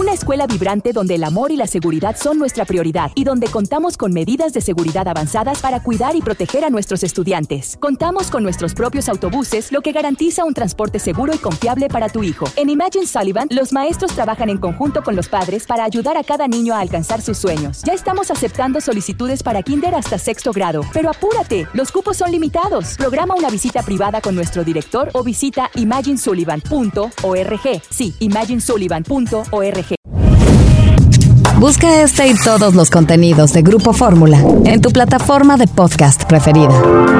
una escuela vibrante donde el amor y la seguridad son nuestra prioridad y donde contamos con medidas de seguridad avanzadas para cuidar y proteger a nuestros estudiantes. Contamos con nuestros propios autobuses, lo que garantiza un transporte seguro y confiable para tu hijo. En Imagine Sullivan, los maestros trabajan en conjunto con los padres para ayudar a cada niño a alcanzar sus sueños. Ya estamos aceptando solicitudes para kinder hasta 6º grado, pero apúrate, los cupos son limitados. Programa una visita privada con nuestro director o visita imaginesullivan.org. Sí, imaginesullivan.org. Busca este y todos los contenidos de Grupo Fórmula en tu plataforma de podcast preferida.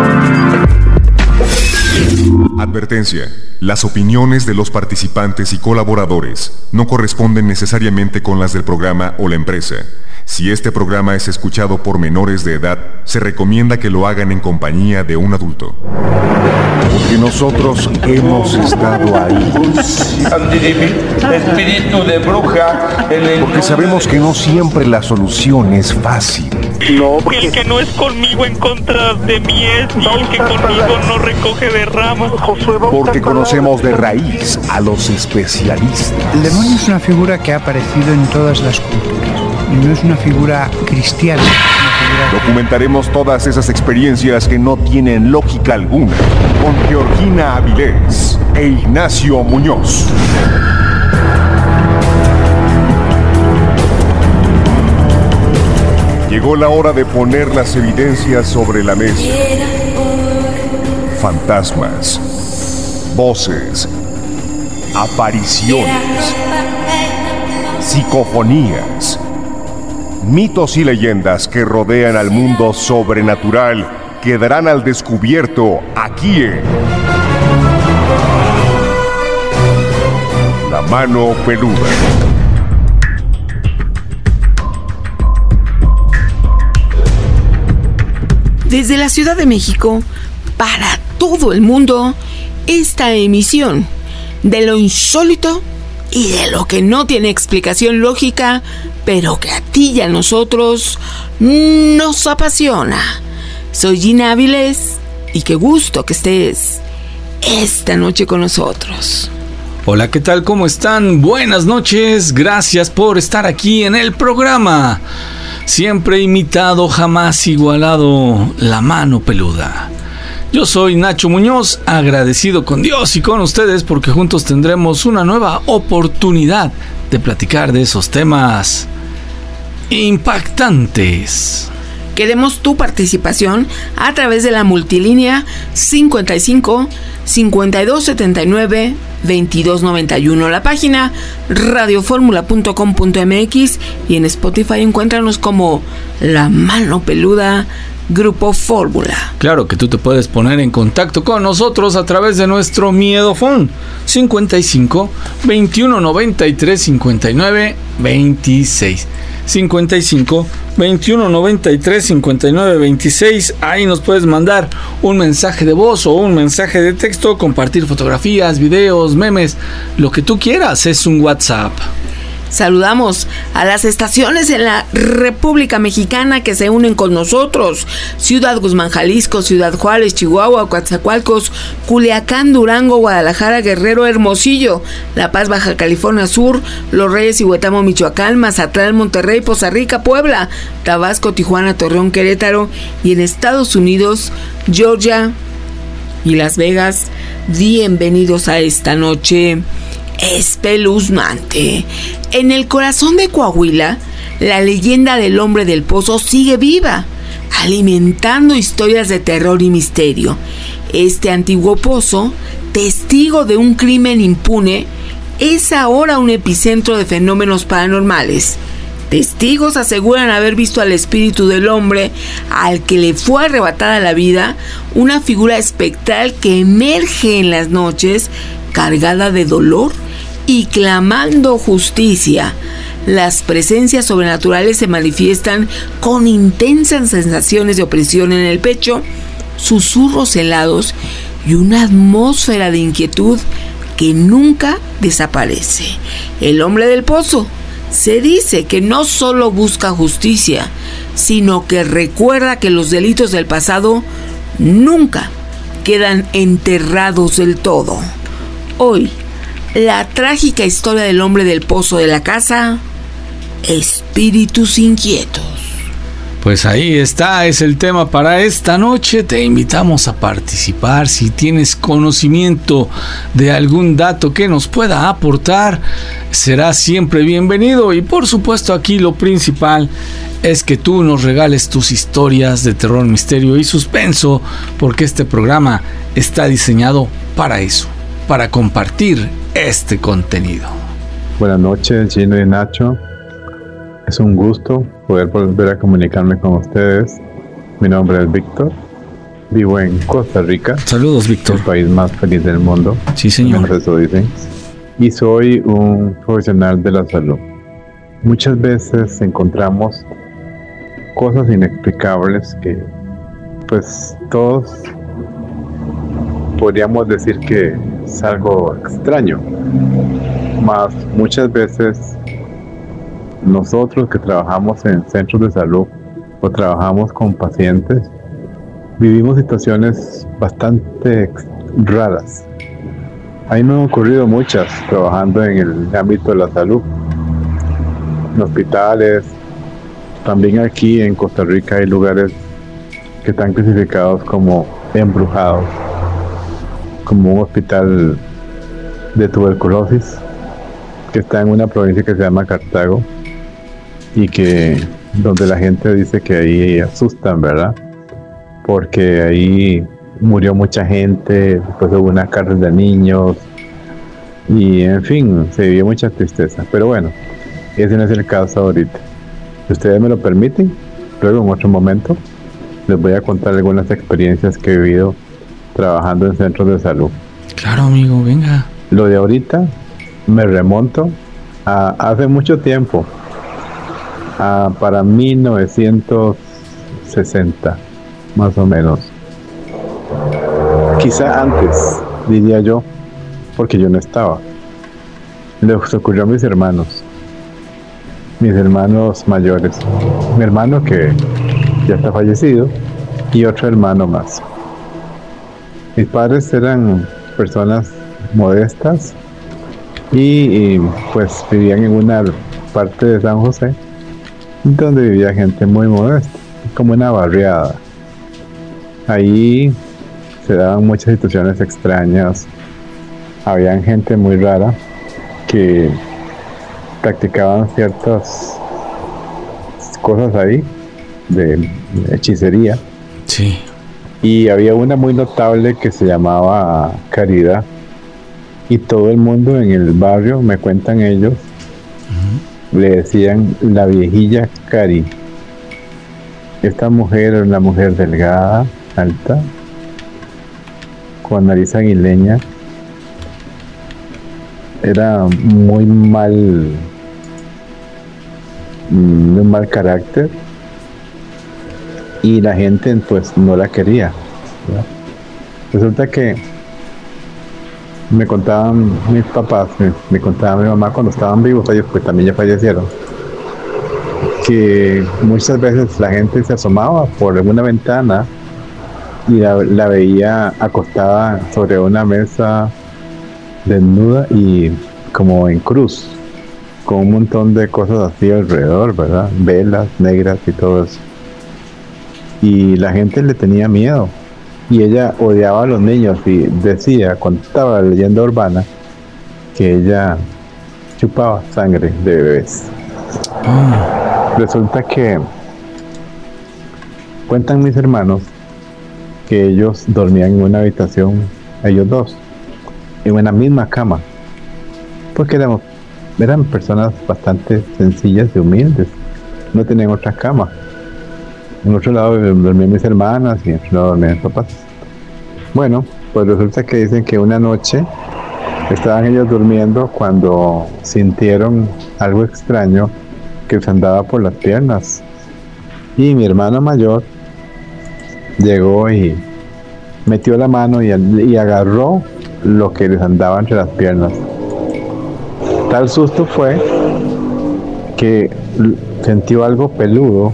Advertencia. Las opiniones de los participantes y colaboradores no corresponden necesariamente con las del programa o la empresa. Si este programa es escuchado por menores de edad, se recomienda que lo hagan en compañía de un adulto. Porque nosotros hemos estado ahí. Espíritu de bruja. Porque sabemos que no siempre la solución es fácil. No, el que no es conmigo en contra de mí es, y el que conmigo no recoge de ramas. Porque conocemos de raíz a los especialistas. El demonio es una figura que ha aparecido en todas las culturas. Y no es una figura cristiana. Documentaremos todas esas experiencias que no tienen lógica alguna con Georgina Avilés e Ignacio Muñoz. Llegó la hora de poner las evidencias sobre la mesa. Fantasmas, voces, apariciones, psicofonías, mitos y leyendas que rodean al mundo sobrenatural quedarán al descubierto aquí en La Mano Peluda. Desde la Ciudad de México, para todo el mundo, esta emisión de lo insólito y de lo que no tiene explicación lógica, pero que a ti y a nosotros nos apasiona. Soy Gina Avilés y qué gusto que estés esta noche con nosotros. Hola, ¿qué tal? ¿Cómo están? Buenas noches, gracias por estar aquí en el programa. Siempre imitado, jamás igualado, La Mano Peluda. Yo soy Nacho Muñoz, agradecido con Dios y con ustedes porque juntos tendremos una nueva oportunidad de platicar de esos temas impactantes. Queremos tu participación a través de la multilínea 55 52 79 22 91, la página radioformula.com.mx y en Spotify encuéntranos como La Mano Peluda Grupo Fórmula. Claro que tú te puedes poner en contacto con nosotros a través de nuestro miedofón 55 21 93 59 26 55 21 93 59 26. Ahí nos puedes mandar un mensaje de voz o un mensaje de texto, compartir fotografías, videos, memes, lo que tú quieras, es un WhatsApp. Saludamos a las estaciones en la República Mexicana que se unen con nosotros: Ciudad Guzmán, Jalisco; Ciudad Juárez, Chihuahua; Coatzacoalcos, Culiacán, Durango, Guadalajara, Guerrero, Hermosillo; La Paz, Baja California Sur; Los Reyes y Huetamo, Michoacán; Mazatlán, Monterrey, Poza Rica, Puebla; Tabasco, Tijuana, Torreón, Querétaro; y en Estados Unidos, Georgia y Las Vegas. Bienvenidos a esta noche espeluznante. En el corazón de Coahuila, la leyenda del hombre del pozo sigue viva, alimentando historias de terror y misterio. Este antiguo pozo, testigo de un crimen impune, es ahora un epicentro de fenómenos paranormales. Testigos aseguran haber visto al espíritu del hombre al que le fue arrebatada la vida, una figura espectral que emerge en las noches cargada de dolor y clamando justicia. Las presencias sobrenaturales se manifiestan con intensas sensaciones de opresión en el pecho, susurros helados y una atmósfera de inquietud que nunca desaparece. El hombre del pozo se dice que no solo busca justicia, sino que recuerda que los delitos del pasado nunca quedan enterrados del todo. Hoy, la trágica historia del hombre del pozo de la casa, Espíritus Inquietos. Pues ahí está, es el tema para esta noche. Te invitamos a participar. Si tienes conocimiento de algún dato que nos pueda aportar, será siempre bienvenido. Y por supuesto, aquí lo principal es que tú nos regales tus historias de terror, misterio y suspenso, porque este programa está diseñado para eso, para compartir este contenido. Buenas noches, Gino y Nacho. Es un gusto poder volver a comunicarme con ustedes. Mi nombre es Víctor. Vivo en Costa Rica. Saludos, Víctor. El país más feliz del mundo. Sí, señor. Eso dicen. Y soy un profesional de la salud. Muchas veces encontramos cosas inexplicables que, pues, todos podríamos decir que es algo extraño. Mas muchas veces nosotros que trabajamos en centros de salud o trabajamos con pacientes, vivimos situaciones bastante raras. A mí me han ocurrido muchas trabajando en el ámbito de la salud, en hospitales. También aquí en Costa Rica hay lugares que están clasificados como embrujados, como un hospital de tuberculosis que está en una provincia que se llama Cartago, y que donde la gente dice que ahí asustan, ¿verdad? Porque ahí murió mucha gente, después hubo una cárcel de niños y en fin, se vivió mucha tristeza. Pero bueno, ese no es el caso ahorita. Si ustedes me lo permiten, luego en otro momento les voy a contar algunas experiencias que he vivido trabajando en centros de salud. Claro, amigo, venga. Lo de ahorita me remonto a hace mucho tiempo, para 1960, más o menos. Quizá antes, diría yo, porque yo no estaba. Les ocurrió a mis hermanos mayores. Mi hermano que ya está fallecido y otro hermano más. Mis padres eran personas modestas y pues vivían en una parte de San José donde vivía gente muy modesta, como una barriada. Ahí se daban muchas situaciones extrañas. Habían gente muy rara que practicaban ciertas cosas ahí de hechicería. Sí. Y había una muy notable que se llamaba Caridad, y todo el mundo en el barrio, me cuentan ellos, le decían la viejilla Cari. Esta mujer era una mujer delgada, alta, con nariz aguileña. Era muy mal, de un mal carácter, y la gente pues no la quería, ¿verdad? Resulta que me contaban mis papás, me contaba mi mamá cuando estaban vivos, ellos pues también ya fallecieron, que muchas veces la gente se asomaba por alguna ventana y la veía acostada sobre una mesa desnuda y como en cruz, con un montón de cosas así alrededor, ¿verdad? Velas negras y todo eso. Y la gente le tenía miedo. Y ella odiaba a los niños y decía, contaba la leyenda urbana, que ella chupaba sangre de bebés. Resulta que cuentan mis hermanos que ellos dormían en una habitación, ellos dos, en una misma cama, porque eran personas bastante sencillas y humildes, no tenían otra cama. En otro lado dormían mis hermanas y en otro lado dormían mis papás. Bueno, pues resulta que dicen que una noche estaban ellos durmiendo cuando sintieron algo extraño que les andaba por las piernas. Y mi hermano mayor llegó y metió la mano y agarró lo que les andaba entre las piernas. Tal susto fue que sintió algo peludo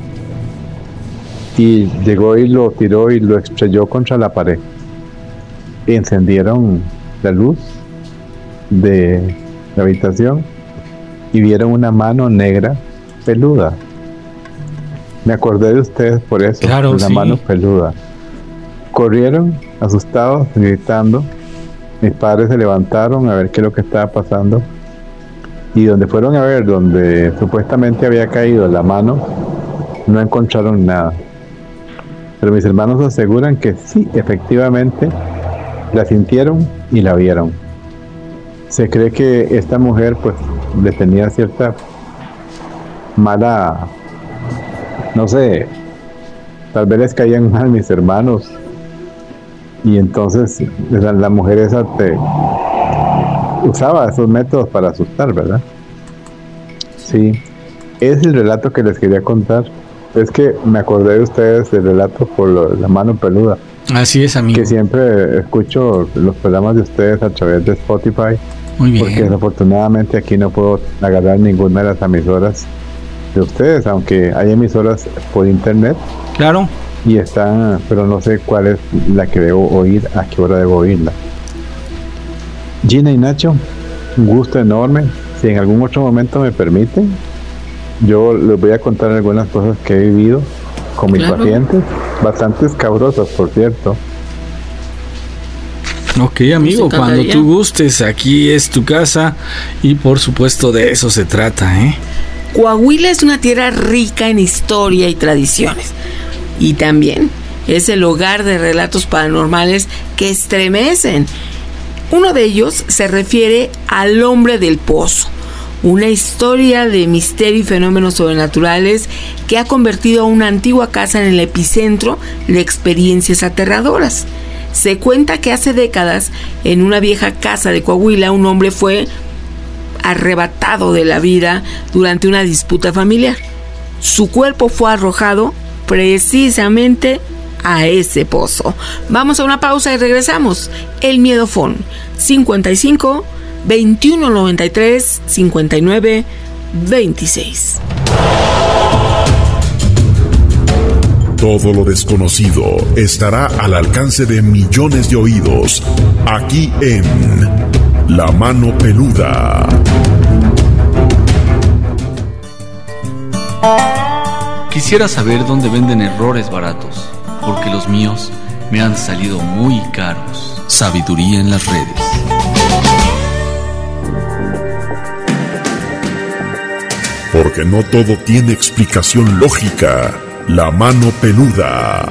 y llegó y lo tiró y lo estrelló contra la pared. Y encendieron la luz de la habitación y vieron una mano negra peluda. Me acordé de ustedes por eso, claro, una mano peluda. Corrieron asustados, gritando. Mis padres se levantaron a ver qué es lo que estaba pasando, y donde fueron a ver, donde supuestamente había caído la mano, no encontraron nada. Pero mis hermanos aseguran que sí, efectivamente la sintieron y la vieron. Se cree que esta mujer pues le tenía cierta mala, no sé, tal vez les caían mal mis hermanos, y entonces la mujer esa usaba esos métodos para asustar, ¿verdad? Sí, es el relato que les quería contar. Es que me acordé de ustedes del relato por la mano peluda. Así es, amigo. Que siempre escucho los programas de ustedes a través de Spotify. Muy bien. Porque desafortunadamente aquí no puedo agarrar ninguna de las emisoras de ustedes, aunque hay emisoras por internet. Claro. Y están, pero no sé cuál es la que debo oír, a qué hora debo oírla. Gina y Nacho, un gusto enorme. Si en algún otro momento me permiten, yo les voy a contar algunas cosas que he vivido con mis pacientes, bastante escabrosas, por cierto. Ok, amigo, cuando tú gustes, aquí es tu casa y por supuesto de eso se trata, ¿eh? Coahuila es una tierra rica en historia y tradiciones, y también es el hogar de relatos paranormales que estremecen. Uno de ellos se refiere al hombre del pozo, una historia de misterio y fenómenos sobrenaturales que ha convertido a una antigua casa en el epicentro de experiencias aterradoras. Se cuenta que hace décadas, en una vieja casa de Coahuila, un hombre fue arrebatado de la vida durante una disputa familiar. Su cuerpo fue arrojado precisamente a ese pozo. Vamos a una pausa y regresamos. El Miedofón 55 21 93 59 26. Todo lo desconocido estará al alcance de millones de oídos, aquí en La Mano Peluda. Quisiera saber dónde venden errores baratos, porque los míos me han salido muy caros. Sabiduría en las redes. Porque no todo tiene explicación lógica. La Mano Peluda.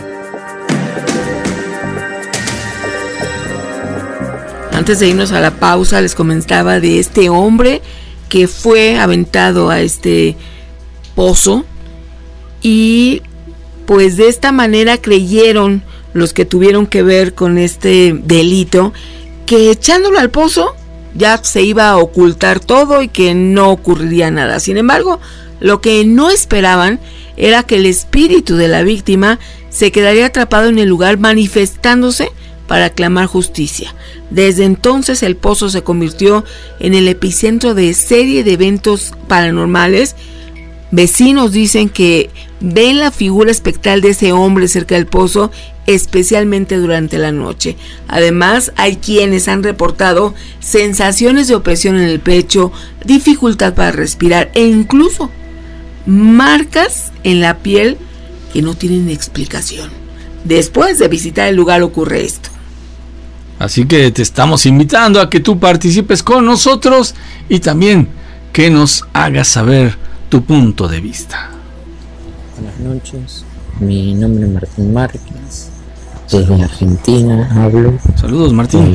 Antes de irnos a la pausa, les comentaba de este hombre que fue aventado a este pozo, y pues de esta manera creyeron los que tuvieron que ver con este delito que echándolo al pozo ya se iba a ocultar todo y que no ocurriría nada. Sin embargo, lo que no esperaban era que el espíritu de la víctima se quedaría atrapado en el lugar manifestándose para clamar justicia. Desde entonces el pozo se convirtió en el epicentro de serie de eventos paranormales. Vecinos dicen que ven la figura espectral de ese hombre cerca del pozo, especialmente durante la noche. Además, hay quienes han reportado sensaciones de opresión en el pecho, dificultad para respirar e incluso marcas en la piel que no tienen explicación. Después de visitar el lugar ocurre esto. Así que te estamos invitando a que tú participes con nosotros y también que nos hagas saber tu punto de vista. Buenas noches, mi nombre es Martín Márquez, desde Argentina hablo. Saludos, Martín.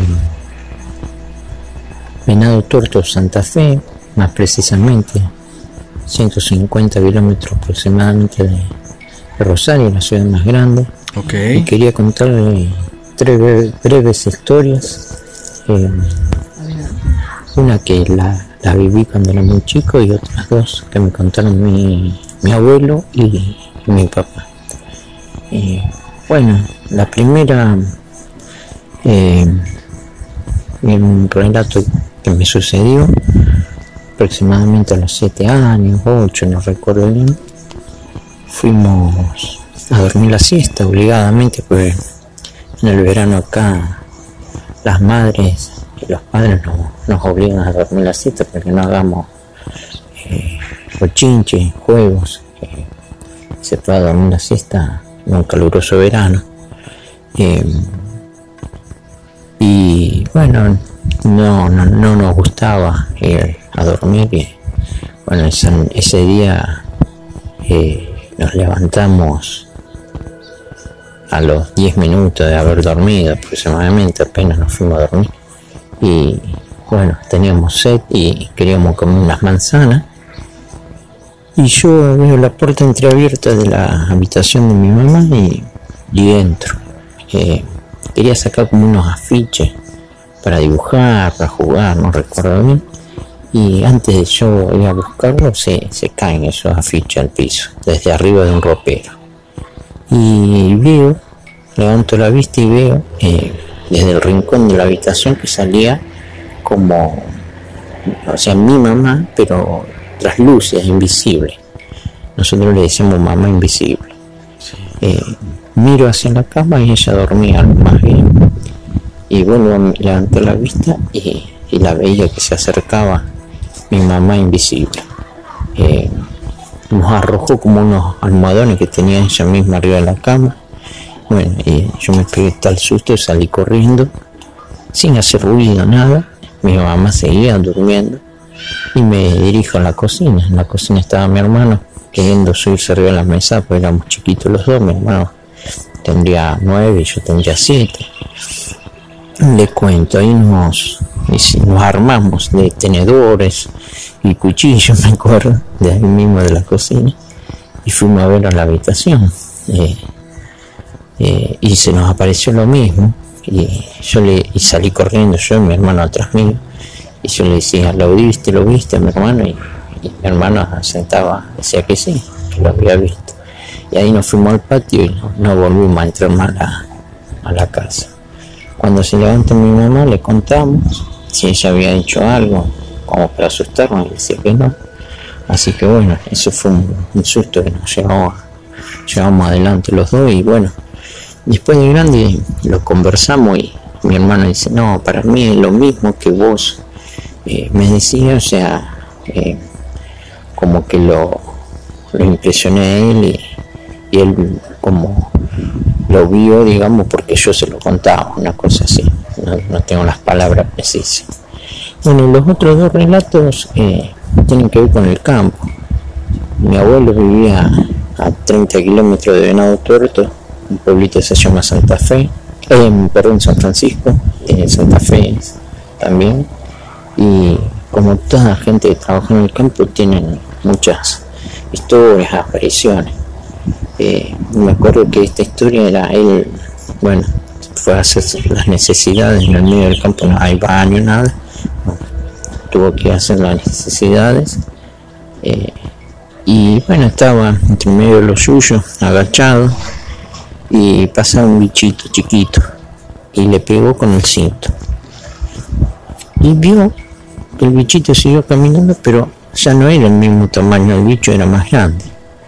Venado Tuerto, Santa Fe, más precisamente 150 kilómetros aproximadamente de Rosario, la ciudad más grande. Okay. Y quería contarle tres breves historias. Una que la viví cuando era muy chico y otras dos que me contaron mi abuelo y mi papá. Bueno, la primera un relato que me sucedió aproximadamente a los 7 años, 8, no recuerdo bien. Fuimos a dormir la siesta obligadamente, pues en el verano acá las madres los padres nos obligan a dormir la siesta para que no hagamos bochinches, juegos, se pueda dormir la siesta en un caluroso verano. Y bueno, no nos gustaba ir a dormir. Y bueno, ese día nos levantamos a los 10 minutos de haber dormido aproximadamente, apenas nos fuimos a dormir. Y bueno, teníamos sed y queríamos comer unas manzanas. Y yo veo la puerta entreabierta de la habitación de mi mamá y entro. Quería sacar como unos afiches para dibujar, para jugar, no recuerdo bien. Y antes de yo ir a buscarlo, se caen esos afiches al piso, desde arriba de un ropero. Y levanto la vista y veo desde el rincón de la habitación que salía como, o sea, mi mamá, pero traslúcida, invisible. Nosotros le decimos mamá invisible. Miro hacia la cama y ella dormía más bien. Y vuelvo a levantar la vista y la veía que se acercaba mi mamá invisible. Nos arrojó como unos almohadones que tenía ella misma arriba de la cama. Bueno, y yo me pegué tal susto y salí corriendo sin hacer ruido, nada. Mi mamá seguía durmiendo y me dirijo a la cocina. En la cocina estaba mi hermano queriendo subirse arriba de la mesa, porque éramos chiquitos los dos. Mi hermano tendría 9 y yo tendría 7. Le cuento, ahí nos armamos de tenedores y cuchillos, me acuerdo, de ahí mismo de la cocina, y fuimos a ver a la habitación. Y se nos apareció lo mismo, y salí corriendo, yo y mi hermano atrás mío, y yo le decía, ¿lo viste a mi hermano? Y mi hermano sentaba, decía que sí, que lo había visto. Y ahí nos fuimos al patio y no volvimos a entrar más a la casa. Cuando se levanta mi mamá le contamos si ella había hecho algo como para asustarnos, y decía que no. Así que bueno, eso fue un susto que nos llevamos adelante los dos. Y bueno, después de grande lo conversamos y mi hermano dice, no, para mí es lo mismo que vos me decías, o sea, como que lo impresioné a él y él como lo vio, digamos, porque yo se lo contaba, una cosa así, no tengo las palabras precisas. Bueno, los otros dos relatos tienen que ver con el campo. Mi abuelo vivía a 30 kilómetros de Venado Tuerto, un pueblito que se llama Santa Fe, San Francisco, Santa Fe también, y como toda la gente que trabaja en el campo tienen muchas historias, apariciones. Me acuerdo que esta historia era él, bueno, fue a hacer las necesidades en el medio del campo, no hay baño, nada, tuvo que hacer las necesidades, y bueno, estaba entre medio de los suyos, agachado, y pasaba un bichito chiquito y le pegó con el cinto y vio que el bichito siguió caminando, pero ya no era el mismo tamaño, el bicho era más grande.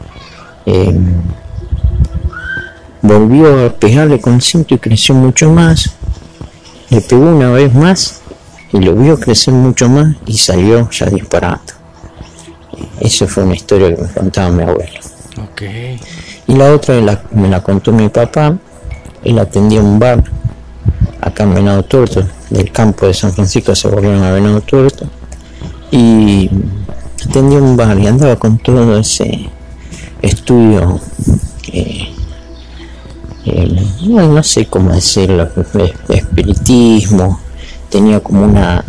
Volvió a pegarle con el cinto y creció mucho más. Le pegó una vez más y lo vio crecer mucho más y salió ya disparando. Esa fue una historia que me contaba mi abuelo. Okay. Y la otra me la contó mi papá. Él atendía un bar acá en Venado Tuerto, del campo de San Francisco se volvieron a Venado Tuerto, y atendía un bar y andaba con todo ese estudio, no sé cómo decirlo, espiritismo. Tenía como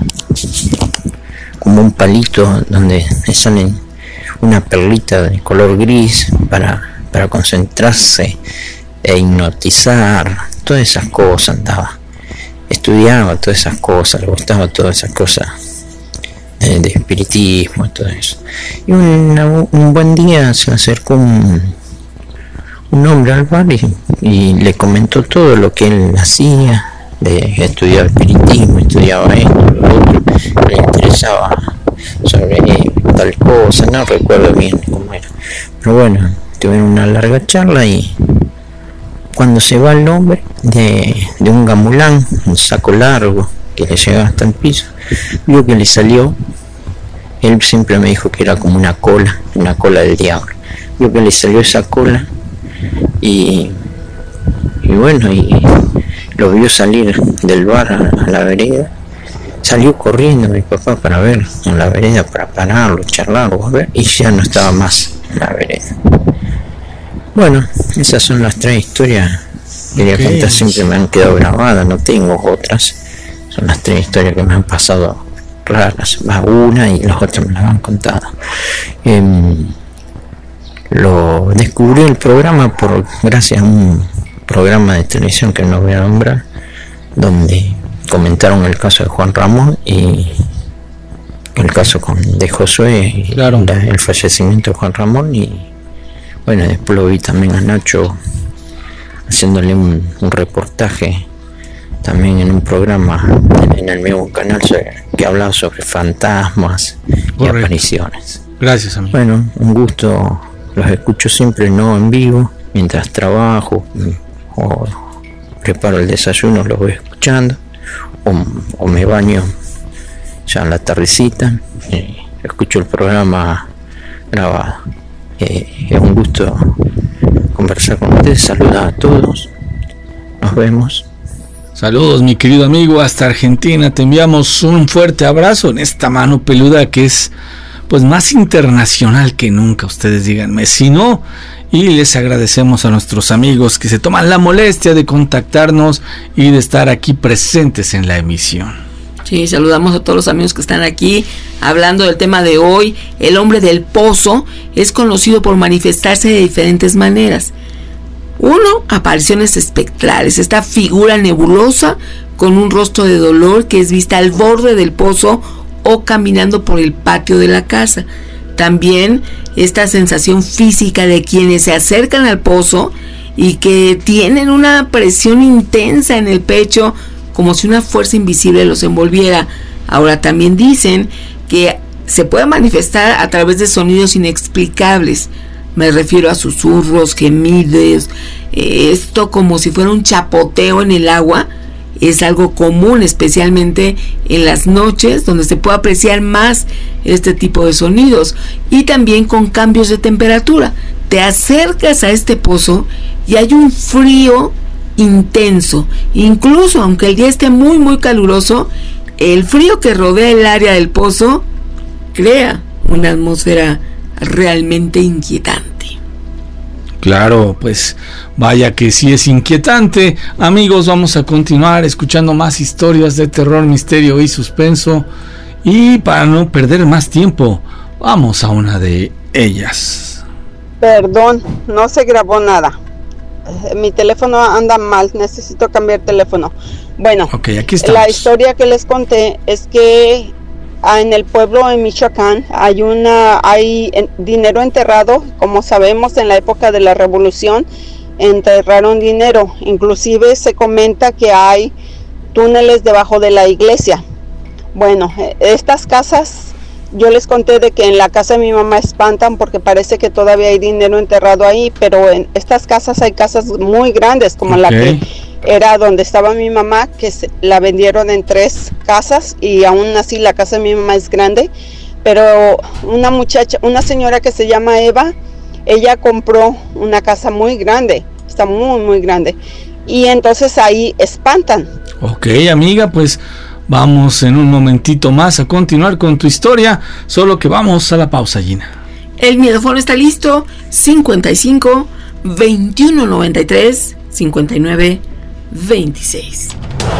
un palito donde salen una perlita de color gris para concentrarse e hipnotizar, todas esas cosas. Estudiaba todas esas cosas, le gustaba todas esas cosas de espiritismo y todo eso. Y un buen día se acercó un hombre al bar y le comentó todo lo que él hacía, estudiaba espiritismo, estudiaba esto, lo otro, le interesaba sobre tal cosa, no recuerdo bien cómo era, pero bueno, tuvieron una larga charla. Y cuando se va el hombre de un gamulán, un saco largo, que le llegaba hasta el piso. Vio que le salió, él siempre me dijo que era como una cola del diablo. Vio que le salió esa cola y bueno, y lo vio salir del bar a la vereda. Salió corriendo mi papá para ver en la vereda, para pararlo, charlarlo, a ver, y ya no estaba más en la vereda. Bueno, esas son las 3 historias que quería contar, siempre me han quedado grabadas, no tengo otras. Son las 3 historias que me han pasado raras, más una y las otras me las han contado. Lo descubrí el programa gracias a un programa de televisión que no voy a nombrar, donde comentaron el caso de Juan Ramón y el caso de Josué, claro, el fallecimiento de Juan Ramón, y bueno, después lo vi también a Nacho haciéndole un reportaje también en un programa en el mismo canal que hablaba sobre fantasmas y apariciones. Gracias, amigo. Bueno, un gusto, los escucho siempre, no en vivo, mientras trabajo o preparo el desayuno, los voy escuchando, o me baño ya en la tardecita, escucho el programa grabado. Es un gusto conversar con ustedes, saludos a todos, nos vemos. Saludos, mi querido amigo, hasta Argentina, te enviamos un fuerte abrazo en esta mano peluda que es pues más internacional que nunca, ustedes díganme si no. Y les agradecemos a nuestros amigos que se toman la molestia de contactarnos y de estar aquí presentes en la emisión. Sí, saludamos a todos los amigos que están aquí hablando del tema de hoy. El hombre del pozo es conocido por manifestarse de diferentes maneras. 1, apariciones espectrales, esta figura nebulosa con un rostro de dolor que es vista al borde del pozo o caminando por el patio de la casa. También esta sensación física de quienes se acercan al pozo y que tienen una presión intensa en el pecho, como si una fuerza invisible los envolviera. Ahora también dicen que se puede manifestar a través de sonidos inexplicables. Me refiero a susurros, gemidos, esto como si fuera un chapoteo en el agua. Es algo común, especialmente en las noches, donde se puede apreciar más este tipo de sonidos. Y también con cambios de temperatura. Te acercas a este pozo y hay un frío intenso. Incluso aunque el día esté muy muy caluroso, el frío que rodea el área del pozo crea una atmósfera realmente inquietante. Claro, pues vaya que sí es inquietante. Amigos, vamos a continuar escuchando más historias de terror, misterio y suspenso. Y para no perder más tiempo, vamos a una de ellas. Perdón, no se grabó nada. Mi teléfono anda mal, necesito cambiar teléfono. Bueno, okay, aquí estamos. La historia que les conté es que en el pueblo en Michoacán hay dinero enterrado. Como sabemos, en la época de la revolución enterraron dinero. Inclusive se comenta que hay túneles debajo de la iglesia. Bueno, estas casas, yo les conté de que en la casa de mi mamá espantan porque parece que todavía hay dinero enterrado ahí, pero en estas casas hay casas muy grandes, como la que era donde estaba mi mamá, que la vendieron en 3 casas, y aún así la casa de mi mamá es grande. Pero una señora que se llama Eva, ella compró una casa muy grande, está muy muy grande, y entonces ahí espantan. Ok, amiga, pues vamos en un momentito más a continuar con tu historia, solo que vamos a la pausa, Gina. El miedofón está listo, 55 21 93 59 26.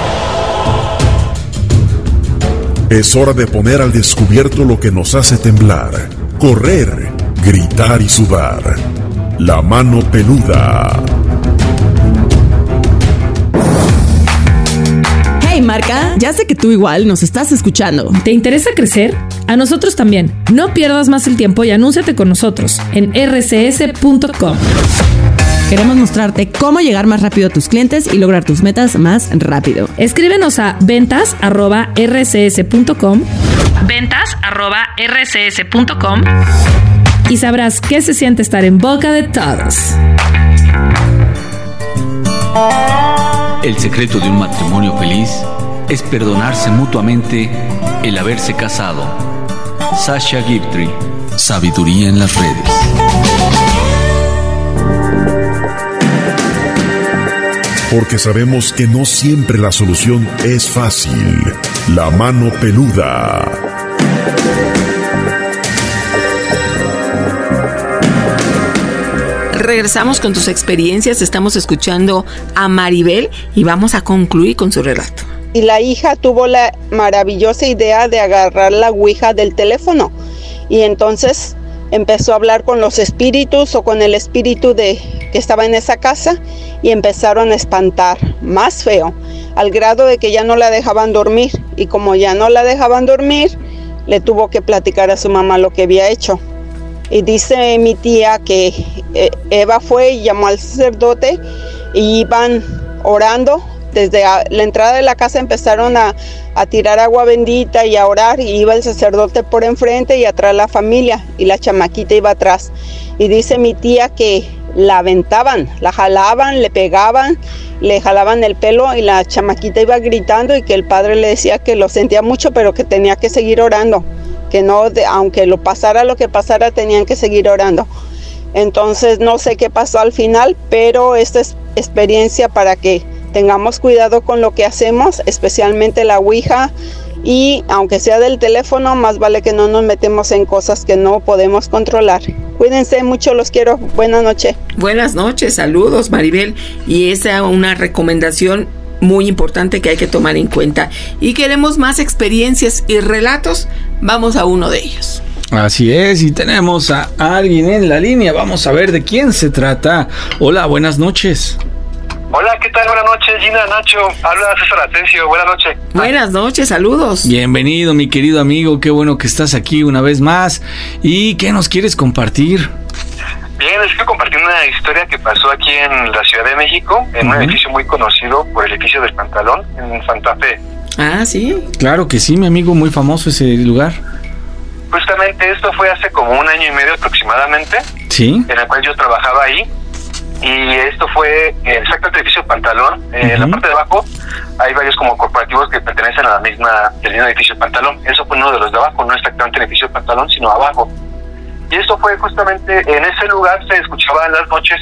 Es hora de poner al descubierto lo que nos hace temblar, correr, gritar y sudar. La mano peluda. Hey marca, ya sé que tú igual nos estás escuchando. ¿Te interesa crecer? A nosotros también. No pierdas más el tiempo y anúnciate con nosotros en rcs.com. Queremos mostrarte cómo llegar más rápido a tus clientes y lograr tus metas más rápido. Escríbenos a ventas@rcs.com. ventas@rcs.com y sabrás qué se siente estar en boca de todos. El secreto de un matrimonio feliz es perdonarse mutuamente el haberse casado. Sasha Guitry, Sabiduría en las redes. Porque sabemos que no siempre la solución es fácil. La mano peluda. Regresamos con tus experiencias. Estamos escuchando a Maribel y vamos a concluir con su relato. Y la hija tuvo la maravillosa idea de agarrar la ouija del teléfono y entonces empezó a hablar con los espíritus o con el espíritu que estaba en esa casa y empezaron a espantar más feo, al grado de que ya no la dejaban dormir, y como ya no la dejaban dormir, le tuvo que platicar a su mamá lo que había hecho. Y dice mi tía que Eva fue y llamó al sacerdote y iban orando. Desde la entrada de la casa empezaron a tirar agua bendita y a orar, y iba el sacerdote por enfrente y atrás la familia, y la chamaquita iba atrás. Y dice mi tía que la aventaban, la jalaban, le pegaban, le jalaban el pelo, y la chamaquita iba gritando, y que el padre le decía que lo sentía mucho, pero que tenía que seguir orando, que no, aunque lo que pasara, tenían que seguir orando. Entonces no sé qué pasó al final, pero esta es experiencia para que tengamos cuidado con lo que hacemos, especialmente la ouija, y aunque sea del teléfono, más vale que no nos metemos en cosas que no podemos controlar. Cuídense mucho, los quiero. Buenas noches. Buenas noches, saludos Maribel. Y esa es una recomendación muy importante que hay que tomar en cuenta. Y queremos más experiencias y relatos, vamos a uno de ellos. Así es, y tenemos a alguien en la línea. Vamos a ver de quién se trata. Hola, buenas noches. Hola, ¿qué tal? Buenas noches, Gina, Nacho. Habla César Atencio, buenas noches. Buenas noches, saludos. Bienvenido, mi querido amigo, qué bueno que estás aquí una vez más. ¿Y qué nos quieres compartir? Bien, les quiero compartir una historia que pasó aquí en la Ciudad de México, en un edificio muy conocido por el edificio del Pantalón, en Santa Fe. Ah, ¿sí? Claro que sí, mi amigo, muy famoso ese lugar. Justamente esto fue hace como 1 año y medio aproximadamente. Sí. En el cual yo trabajaba ahí. Y esto fue exactamente el edificio Pantalón. En la parte de abajo hay varios como corporativos que pertenecen a la misma del mismo edificio Pantalón. Eso fue uno de los de abajo, no exactamente el edificio Pantalón, sino abajo. Y esto fue justamente en ese lugar. Se escuchaba en las noches,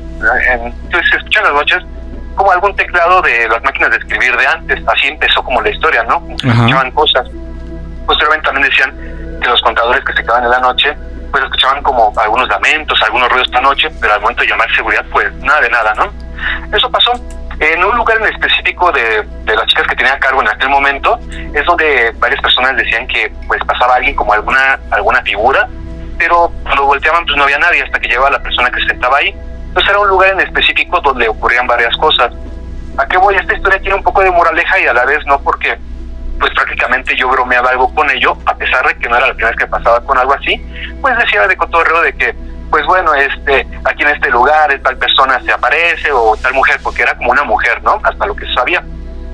se escucha en las noches como algún teclado de las máquinas de escribir de antes. Así empezó como la historia, ¿no? Se escuchaban cosas. Posteriormente también decían que los contadores que se quedaban en la noche pues escuchaban como algunos lamentos, algunos ruidos esta noche, pero al momento de llamar seguridad, pues nada de nada, ¿no? Eso pasó en un lugar en específico de las chicas que tenía a cargo en aquel momento. Es donde varias personas decían que pues pasaba alguien como alguna figura, pero cuando volteaban pues no había nadie hasta que llegaba la persona que se sentaba ahí. Entonces era un lugar en específico donde ocurrían varias cosas. ¿A qué voy? Esta historia tiene un poco de moraleja y a la vez no, porque pues prácticamente yo bromeaba algo con ello, a pesar de que no era la primera vez que pasaba con algo así. Pues decía de cotorreo de que, pues bueno, aquí en este lugar tal persona se aparece o tal mujer, porque era como una mujer, ¿no? Hasta lo que se sabía.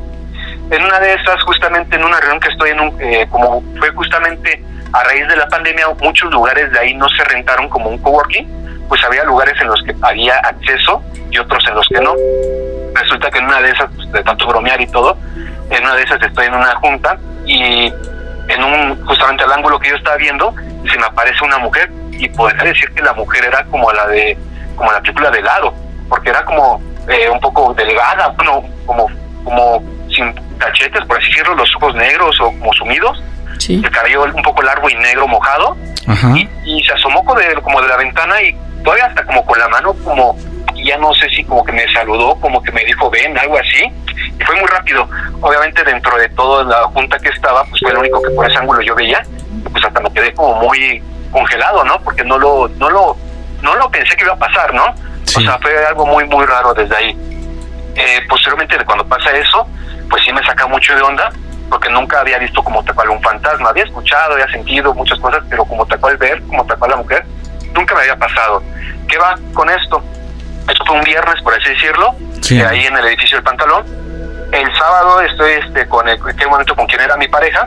En una de esas, justamente en una reunión que estoy como fue justamente a raíz de la pandemia, muchos lugares de ahí no se rentaron como un coworking, pues había lugares en los que había acceso y otros en los que no. Resulta que en una de esas, pues, de tanto bromear y todo, en una de esas estoy en una junta y justamente al ángulo que yo estaba viendo se me aparece una mujer, y podría decir que la mujer era como la película de Lado, porque era como un poco delgada, bueno, como sin cachetes, por así decirlo, los ojos negros o como sumidos, sí. El cabello un poco largo y negro mojado, y se asomó como de la ventana y todavía hasta como con la mano, como ya no sé si como que me saludó, como que me dijo ven, algo así, y fue muy rápido. Obviamente dentro de toda la junta que estaba, pues fue lo único que por ese ángulo yo veía, pues hasta me quedé como muy congelado, ¿no? Porque no lo pensé que iba a pasar, ¿no? Sí. O sea, fue algo muy, muy raro desde ahí. Posteriormente, cuando pasa eso, pues sí me saca mucho de onda, porque nunca había visto como tal cual un fantasma. Había escuchado, había sentido muchas cosas, pero como tal cual ver, como tal cual la mujer, nunca me había pasado. ¿Qué va con esto? Esto fue un viernes, por así decirlo, sí. Ahí en el edificio del Pantalón. El sábado estoy en aquel momento con quien era mi pareja.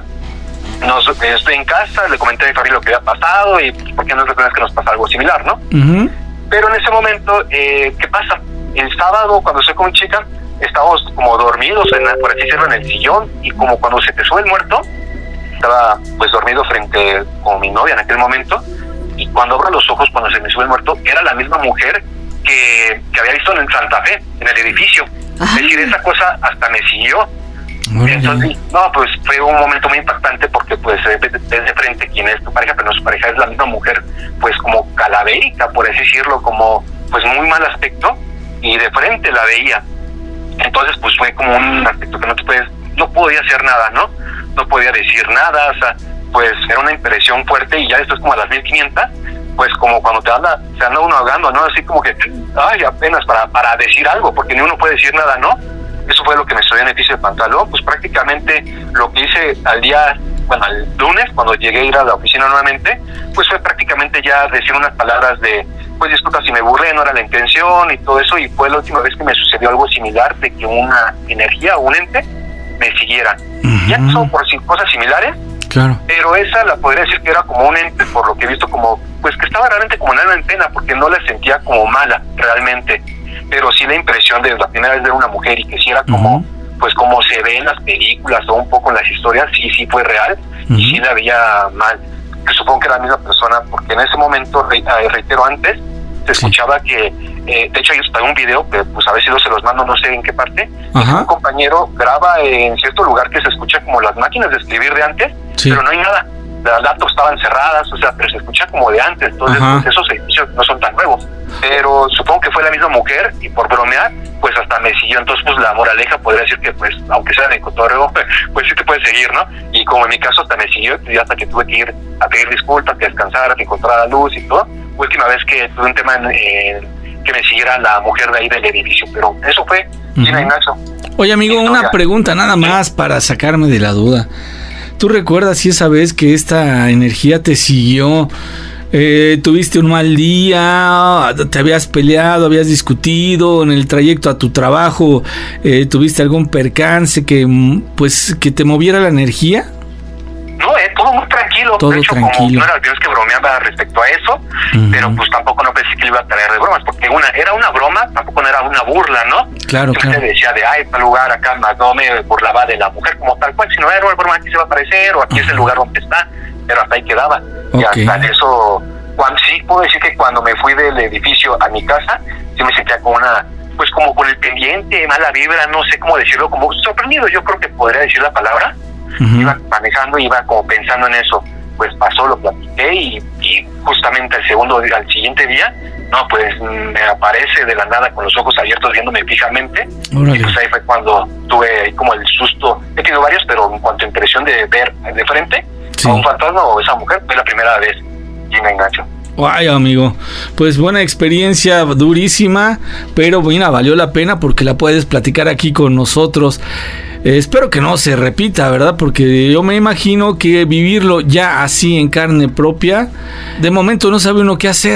Estoy en casa, le comenté a mi familia lo que había pasado y pues, ¿por qué no es la primera vez que nos pasa algo similar, no? Pero en ese momento, ¿qué pasa? El sábado, cuando estoy con mi chica, estábamos como dormidos, por así decirlo, en el sillón, y como cuando se te sube el muerto, estaba pues dormido frente con mi novia en aquel momento, y cuando abro los ojos, cuando se me sube el muerto, era la misma mujer que había visto en Santa Fe, en el edificio. Es decir, esa cosa hasta me siguió. Entonces, no, pues fue un momento muy impactante, porque pues ves de frente quién es tu pareja, pero no, su pareja es la misma mujer, pues como calavérica, por así decirlo, como pues muy mal aspecto, y de frente la veía. Entonces pues fue como un aspecto que no podía hacer nada, no podía decir nada, o sea, pues era una impresión fuerte. Y ya después, como a las 1500, pues como cuando se anda uno ahogando, ¿no? Así como que, apenas para decir algo, porque ni uno puede decir nada, ¿no? Eso fue lo que me sucedió en el edificio de Pantalón. Pues prácticamente lo que hice al lunes, cuando llegué a ir a la oficina nuevamente, pues fue prácticamente ya decir unas palabras de, pues disculpa si me burlé, no era la intención y todo eso. Y fue la última vez que me sucedió algo similar, de que una energía o un ente me siguiera. Ya son por cosas similares, claro, pero esa la podría decir que era como un ente, por lo que he visto, como pues que estaba realmente como en alma en pena, porque no la sentía como mala realmente, pero sí la impresión de la primera vez ver una mujer, y que sí era como pues como se ve en las películas o un poco en las historias, sí fue real, y sí la veía mal, que supongo que era la misma persona, porque en ese momento, reitero, antes se escuchaba que, de hecho hay hasta un video que pues a ver si se los mando, no sé en qué parte, un compañero graba en cierto lugar que se escucha como las máquinas de escribir de antes, pero no hay nada, las laptops estaban cerradas, o sea, pero se escucha como de antes. Entonces pues, esos edificios no son tan nuevos, pero supongo que fue la misma mujer, y por bromear pues hasta me siguió. Entonces pues la moraleja podría decir que pues aunque sea de cotorreo, pues sí te puedes seguir, ¿no? Y como en mi caso hasta me siguió, y hasta que tuve que ir a pedir disculpas, que descansara, que encontrara luz y todo. Última vez que tuve un tema que me siguiera la mujer de ahí del edificio, pero eso fue Gina Ignacio. Oye, amigo, una pregunta nada más para sacarme de la duda. ¿Tú recuerdas si esa vez que esta energía te siguió, tuviste un mal día, te habías peleado, habías discutido en el trayecto a tu trabajo, tuviste algún percance que te moviera la energía? No, todo muy tranquilo. Todo de hecho, tranquilo. Como no era la primera vez que bromeaba respecto a eso, pero pues tampoco no pensé que le iba a traer de bromas, porque era una broma, tampoco no era una burla, ¿no? Claro, claro. Te decía de, tal lugar acá, no me burlaba de la mujer como tal cual, sino era una broma, aquí se va a aparecer, o aquí es el lugar donde está, pero hasta ahí quedaba. Y hasta eso, sí puedo decir que cuando me fui del edificio a mi casa, sí me sentía como pues como con el pendiente, mala vibra, no sé cómo decirlo, como sorprendido, yo creo que podría decir la palabra. Iba manejando, iba como pensando en eso. Pues pasó, lo platiqué, y justamente al siguiente día, pues me aparece de la nada con los ojos abiertos viéndome fijamente. Y pues ahí fue cuando tuve como el susto. He tenido varios, pero en cuanto a impresión de ver de frente a un fantasma o esa mujer, fue la primera vez y me enganchó. Ay, amigo, pues buena experiencia, durísima, pero buena, valió la pena porque la puedes platicar aquí con nosotros. Espero que no se repita, ¿verdad? Porque yo me imagino que vivirlo ya así en carne propia, de momento no sabe uno qué hacer.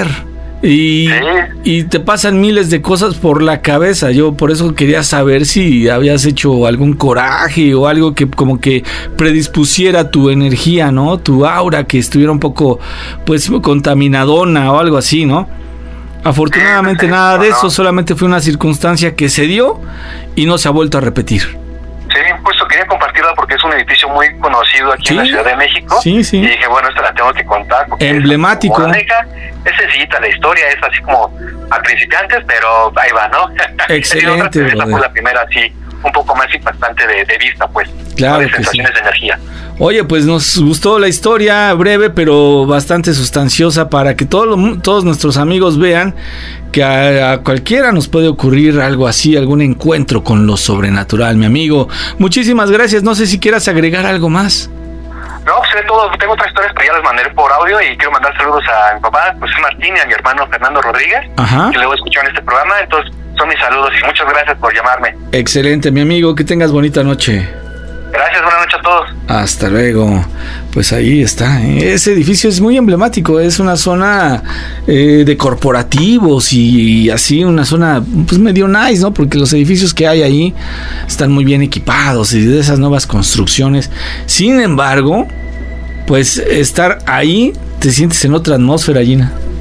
Y te pasan miles de cosas por la cabeza. Yo por eso quería saber si habías hecho algún coraje o algo que como que predispusiera tu energía, ¿no? Tu aura, que estuviera un poco pues contaminadona o algo así, ¿no? Afortunadamente nada de eso, solamente fue una circunstancia que se dio y no se ha vuelto a repetir. Sí, justo quería compartirla porque es un edificio muy conocido aquí en la Ciudad de México. Sí. Y dije, bueno, esta la tengo que contar. Emblemático. Es sencillita la historia, es así como a principiantes, pero ahí va, ¿no? Excelente. Esta fue la primera, sí, un poco más impactante de vista, pues. Claro, de sensaciones de energía. Oye, pues nos gustó la historia, breve pero bastante sustanciosa, para que todos nuestros amigos vean que a cualquiera nos puede ocurrir algo así, algún encuentro con lo sobrenatural, mi amigo. Muchísimas gracias, no sé si quieras agregar algo más. No, sé todo, tengo otras historias, pero ya las mandé por audio, y quiero mandar saludos a mi papá, José Martín, y a mi hermano Fernando Rodríguez, que luego escucharon este programa. Entonces son mis saludos y muchas gracias por llamarme. Excelente, mi amigo, que tengas bonita noche. Gracias, buenas noches a todos. Hasta luego. Pues ahí está. Ese edificio es muy emblemático. Es una zona de corporativos y así, una zona pues medio nice, ¿no? Porque los edificios que hay ahí están muy bien equipados y de esas nuevas construcciones. Sin embargo, pues estar ahí te sientes en otra atmósfera, Gina.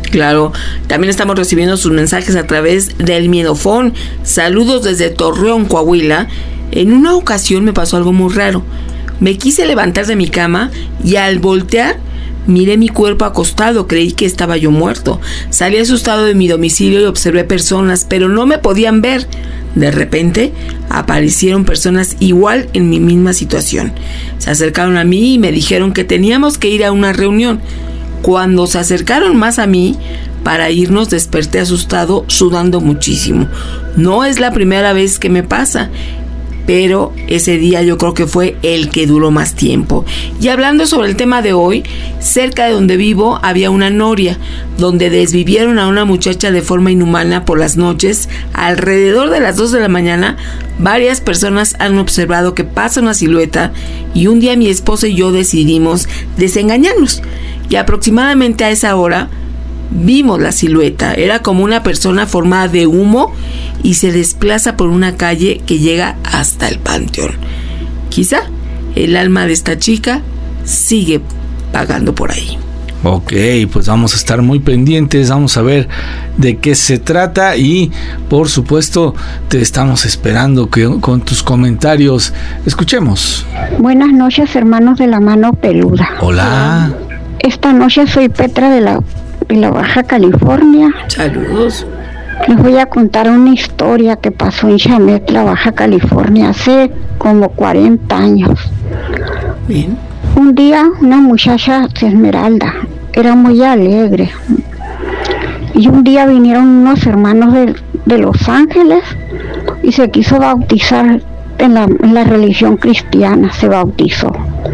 Claro, también estamos recibiendo sus mensajes a través del Miedofón. Saludos desde Torreón, Coahuila. En una ocasión me pasó algo muy raro. Me quise levantar de mi cama y al voltear miré mi cuerpo acostado, creí que estaba yo muerto. Salí asustado de mi domicilio y observé personas, pero no me podían ver. De repente aparecieron personas igual en mi misma situación. Se acercaron a mí y me dijeron que teníamos que ir a una reunión. Cuando se acercaron más a mí para irnos, desperté asustado, sudando muchísimo. No es la primera vez que me pasa, pero ese día yo creo que fue el que duró más tiempo. Y hablando sobre el tema de hoy, cerca de donde vivo había una noria, donde desvivieron a una muchacha de forma inhumana por las noches. Alrededor de las 2 de la mañana, varias personas han observado que pasa una silueta y un día mi esposa y yo decidimos desengañarnos. Y aproximadamente a esa hora vimos la silueta. Era como una persona formada de humo y se desplaza por una calle que llega hasta el panteón. Quizá el alma de esta chica sigue vagando por ahí. Ok, pues vamos a estar muy pendientes, vamos a ver de qué se trata y por supuesto te estamos esperando con tus comentarios. Escuchemos. Buenas noches, hermanos de la mano peluda. Hola. Esta noche soy Petra de la Baja California. Saludos. Les voy a contar una historia que pasó en Chametla, Baja California, hace como 40 años. Bien. Un día una muchacha Esmeralda era muy alegre y un día vinieron unos hermanos de Los Ángeles y se quiso bautizar en la religión cristiana, se bautizó.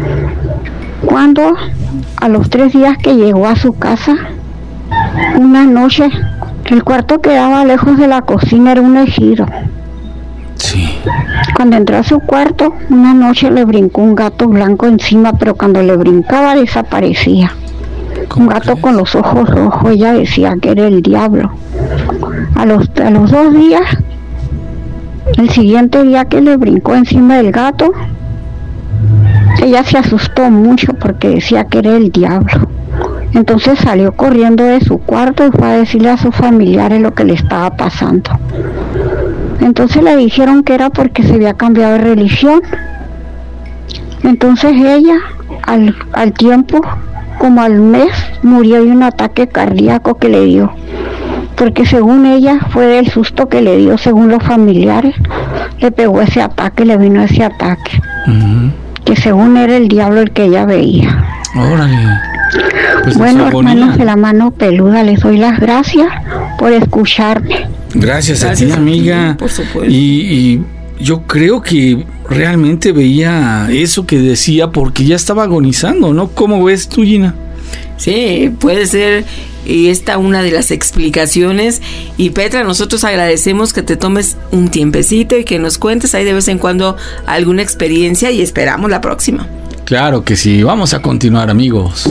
Cuando a los 3 días que llegó a su casa, una noche, el cuarto quedaba lejos de la cocina, era un ejido. Sí. Cuando entró a su cuarto, una noche le brincó un gato blanco encima, pero cuando le brincaba desaparecía. Un gato con los ojos rojos, ella decía que era el diablo. A los 2 días, el siguiente día que le brincó encima del gato, ella se asustó mucho porque decía que era el diablo. Entonces salió corriendo de su cuarto y fue a decirle a sus familiares lo que le estaba pasando. Entonces le dijeron que era porque se había cambiado de religión. Entonces ella, al tiempo, como al mes, murió de un ataque cardíaco que le dio. Porque según ella, fue del susto que le dio, según los familiares, le pegó ese ataque, le vino ese ataque. Que según era el diablo el que ella veía. Órale. Pues bueno, hermanos de la mano peluda, les doy las gracias por escucharme. Gracias a ti, amiga. Por supuesto. Y yo creo que realmente veía eso que decía porque ya estaba agonizando, ¿no? ¿Cómo ves tú, Gina? Sí, puede ser esta una de las explicaciones. Y Petra, nosotros agradecemos que te tomes un tiempecito y que nos cuentes ahí de vez en cuando alguna experiencia y esperamos la próxima. Claro que sí, vamos a continuar, amigos.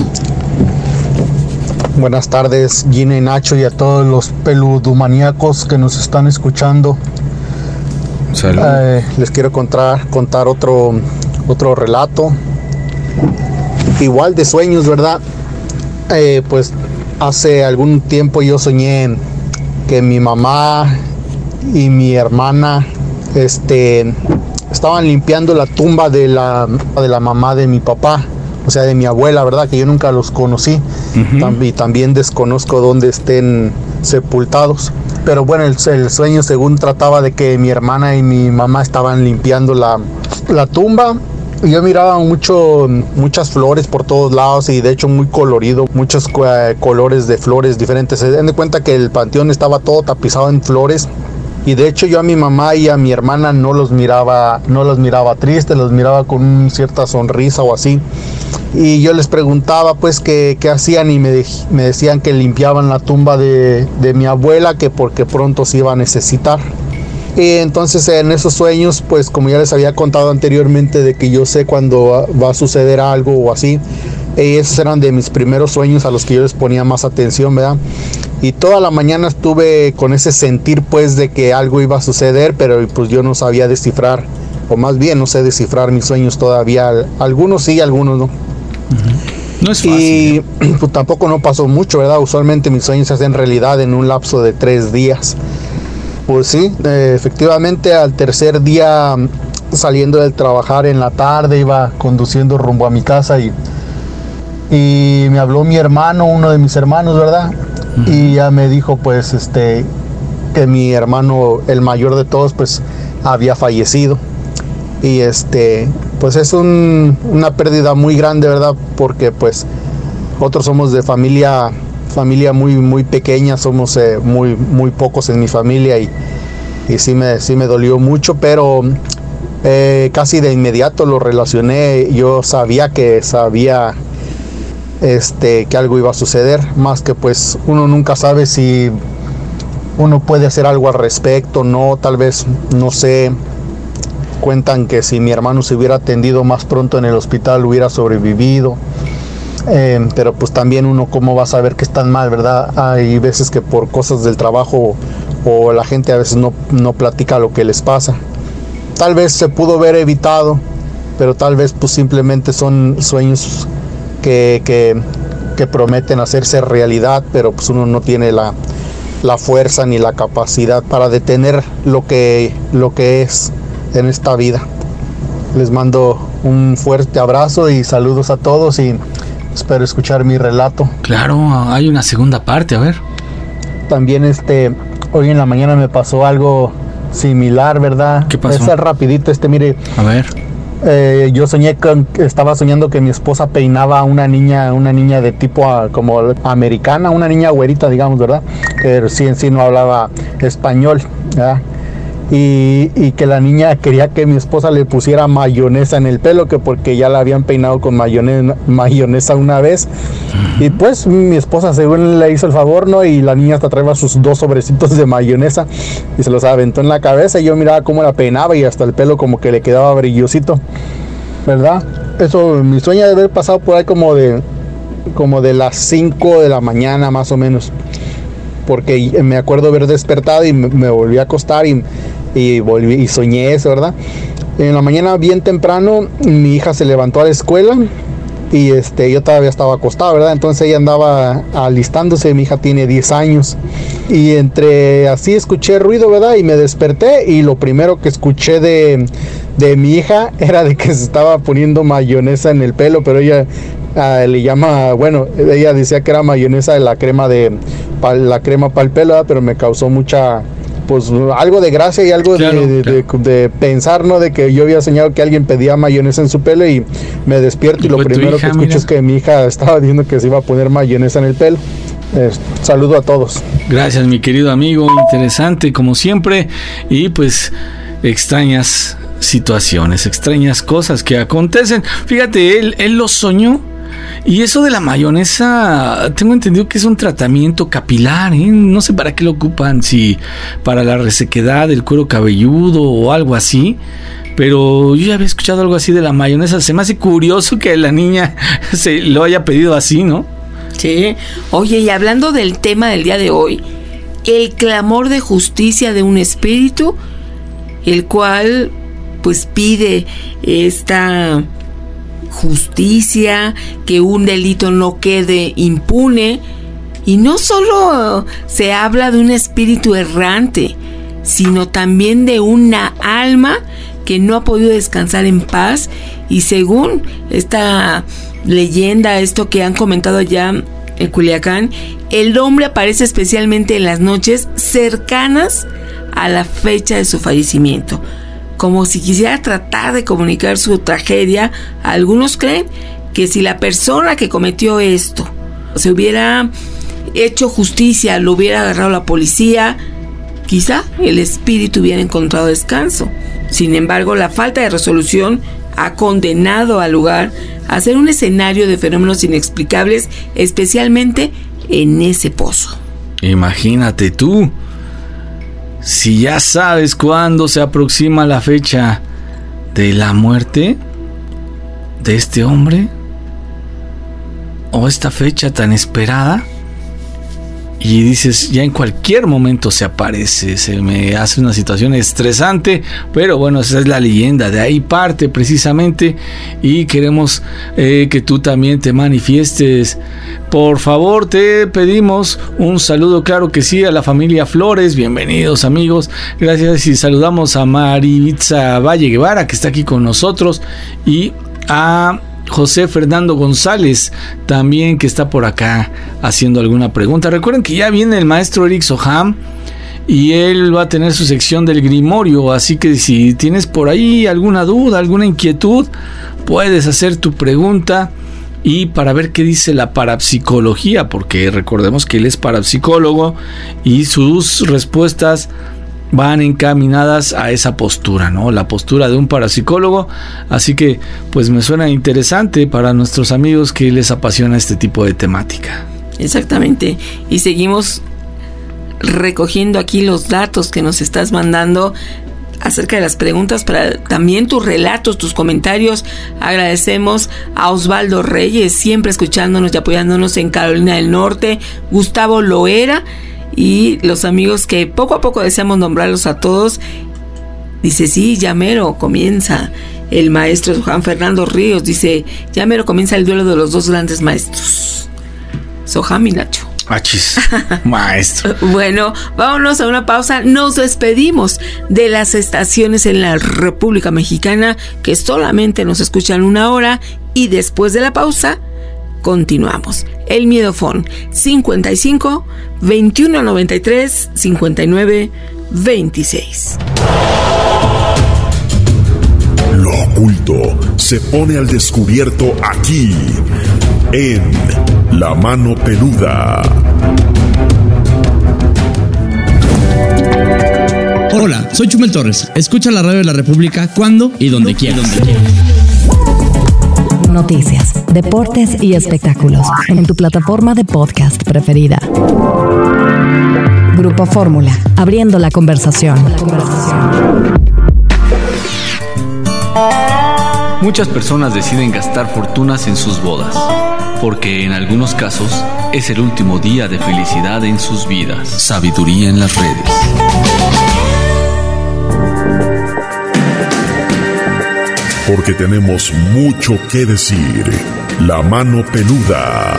Buenas tardes, Gina y Nacho, y a todos los peludomaníacos que nos están escuchando. Les quiero contar otro relato, igual de sueños, ¿verdad? Pues hace algún tiempo yo soñé que mi mamá y mi hermana estaban limpiando la tumba de la mamá de mi papá, o sea, de mi abuela, ¿verdad? Que yo nunca los conocí. Y también desconozco dónde estén sepultados. Pero bueno, el sueño según trataba de que mi hermana y mi mamá estaban limpiando la tumba. Y yo miraba muchas flores por todos lados y de hecho muy colorido, muchos colores de flores diferentes. Se den de cuenta que el panteón estaba todo tapizado en flores. Y de hecho yo a mi mamá y a mi hermana no los miraba tristes, los miraba con cierta sonrisa o así. Y yo les preguntaba pues qué hacían y me decían que limpiaban la tumba de mi abuela, que porque pronto se iba a necesitar. Y entonces en esos sueños, pues como ya les había contado anteriormente de que yo sé cuando va a suceder algo o así, esos eran de mis primeros sueños a los que yo les ponía más atención, ¿verdad? Y toda la mañana estuve con ese sentir pues de que algo iba a suceder, pero pues yo no sabía descifrar, o más bien no sé descifrar mis sueños todavía. Algunos sí, algunos no. No es fácil. Y pues tampoco no pasó mucho, ¿verdad? Usualmente mis sueños se hacen realidad en un lapso de 3 días. Pues sí, efectivamente al tercer día, saliendo del trabajar en la tarde, iba conduciendo rumbo a mi casa y me habló mi hermano, uno de mis hermanos, ¿verdad? Y ya me dijo pues que mi hermano, el mayor de todos, pues había fallecido. Y pues es una pérdida muy grande, ¿verdad? Porque pues nosotros somos de familia muy muy pequeña, somos muy pocos en mi familia y sí me dolió mucho, pero casi de inmediato lo relacioné. Yo sabía que algo iba a suceder, más que pues uno nunca sabe si uno puede hacer algo al respecto, no, tal vez, no sé. Cuentan que si mi hermano se hubiera atendido más pronto en el hospital hubiera sobrevivido, pero pues también uno cómo va a saber que están mal, ¿verdad? Hay veces que por cosas del trabajo o la gente a veces no platica lo que les pasa. Tal vez se pudo haber evitado, pero tal vez pues simplemente son sueños que prometen hacerse realidad, pero pues uno no tiene la fuerza ni la capacidad para detener lo que es en esta vida. Les mando un fuerte abrazo y saludos a todos y espero escuchar mi relato. Claro, hay una segunda parte, a ver. También hoy en la mañana me pasó algo similar, ¿verdad? ¿Qué pasó? Es rapidito, mire. A ver. Yo estaba soñando que mi esposa peinaba a una niña de tipo como americana, una niña güerita, digamos, ¿verdad? Que sí en sí no hablaba español, ¿verdad? Y que la niña quería que mi esposa le pusiera mayonesa en el pelo, que porque ya la habían peinado con mayonesa una vez. Y pues mi esposa según le hizo el favor, ¿no? Y la niña hasta traía sus 2 sobrecitos de mayonesa y se los aventó en la cabeza, y yo miraba cómo la peinaba y hasta el pelo como que le quedaba brillosito, ¿verdad? Eso, mi sueño de haber pasado por ahí como de las 5 de la mañana más o menos, porque me acuerdo haber despertado y me volví a acostar y volví y soñé eso, ¿verdad? En la mañana bien temprano mi hija se levantó a la escuela y yo todavía estaba acostado, ¿verdad? Entonces ella andaba alistándose. Mi hija tiene 10 años y entre así escuché ruido, ¿verdad? Y me desperté y lo primero que escuché de mi hija era de que se estaba poniendo mayonesa en el pelo, pero ella le llama, bueno, ella decía que era mayonesa de la crema para el pelo, ¿verdad? Pero me causó mucha, pues algo de gracia y algo de pensar, ¿no? De que yo había soñado que alguien pedía mayonesa en su pelo y me despierto y lo primero que escucho es que mi hija estaba diciendo que se iba a poner mayonesa en el pelo. Saludo a todos. Gracias, mi querido amigo, interesante como siempre, y pues extrañas situaciones, extrañas cosas que acontecen. Fíjate, él lo soñó. Y eso de la mayonesa, tengo entendido que es un tratamiento capilar, ¿eh? No sé para qué lo ocupan, si para la resequedad del cuero cabelludo o algo así. Pero yo ya había escuchado algo así de la mayonesa. Se me hace curioso que la niña se lo haya pedido así, ¿no? Sí. Oye, y hablando del tema del día de hoy, el clamor de justicia de un espíritu, el cual pues pide esta justicia, que un delito no quede impune. Y no solo se habla de un espíritu errante, sino también de una alma que no ha podido descansar en paz. Y según esta leyenda, esto que han comentado ya en Culiacán, el hombre aparece especialmente en las noches cercanas a la fecha de su fallecimiento, como si quisiera tratar de comunicar su tragedia. Algunos creen que si la persona que cometió esto se hubiera hecho justicia, lo hubiera agarrado la policía, quizá el espíritu hubiera encontrado descanso. Sin embargo, la falta de resolución ha condenado al lugar a ser un escenario de fenómenos inexplicables, especialmente en ese pozo. Imagínate tú, si ya sabes cuándo se aproxima la fecha de la muerte de este hombre, o esta fecha tan esperada, y dices, ya en cualquier momento se aparece, se me hace una situación estresante, pero bueno, esa es la leyenda, de ahí parte precisamente, y queremos que tú también te manifiestes. Por favor, te pedimos un saludo, claro que sí, a la familia Flores, bienvenidos amigos, gracias, y saludamos a Maribitza Valle Guevara, que está aquí con nosotros, y a José Fernando González también, que está por acá haciendo alguna pregunta. Recuerden que ya viene el maestro Eric Soham y él va a tener su sección del Grimorio, así que si tienes por ahí alguna duda, alguna inquietud, puedes hacer tu pregunta, y para ver qué dice la parapsicología, porque recordemos que él es parapsicólogo y sus respuestas van encaminadas a esa postura, ¿no? La postura de un parapsicólogo. Así que pues me suena interesante para nuestros amigos que les apasiona este tipo de temática. Exactamente. Y seguimos recogiendo aquí los datos que nos estás mandando acerca de las preguntas, para también tus relatos, tus comentarios. Agradecemos a Osvaldo Reyes, siempre escuchándonos y apoyándonos en Carolina del Norte, Gustavo Loera, y los amigos que poco a poco deseamos nombrarlos a todos. Dice, sí, ya mero comienza. El maestro Juan Fernando Ríos dice, ya mero comienza el duelo de los dos grandes maestros, Soham y Nacho. Achis, maestro. Bueno, vámonos a una pausa. Nos despedimos de las estaciones en la República Mexicana que solamente nos escuchan 1 hora, y después de la pausa continuamos. El Miedofón 55 21 93 59 26. Lo oculto se pone al descubierto aquí, en La Mano Peluda. Hola, soy Chumel Torres. Escucha la radio de la República cuando y donde quieras. Noticias, deportes y espectáculos en tu plataforma de podcast preferida. Grupo Fórmula, abriendo la conversación. Muchas personas deciden gastar fortunas en sus bodas, porque en algunos casos es el último día de felicidad en sus vidas. Sabiduría en las redes. Porque tenemos mucho que decir. La Mano Peluda.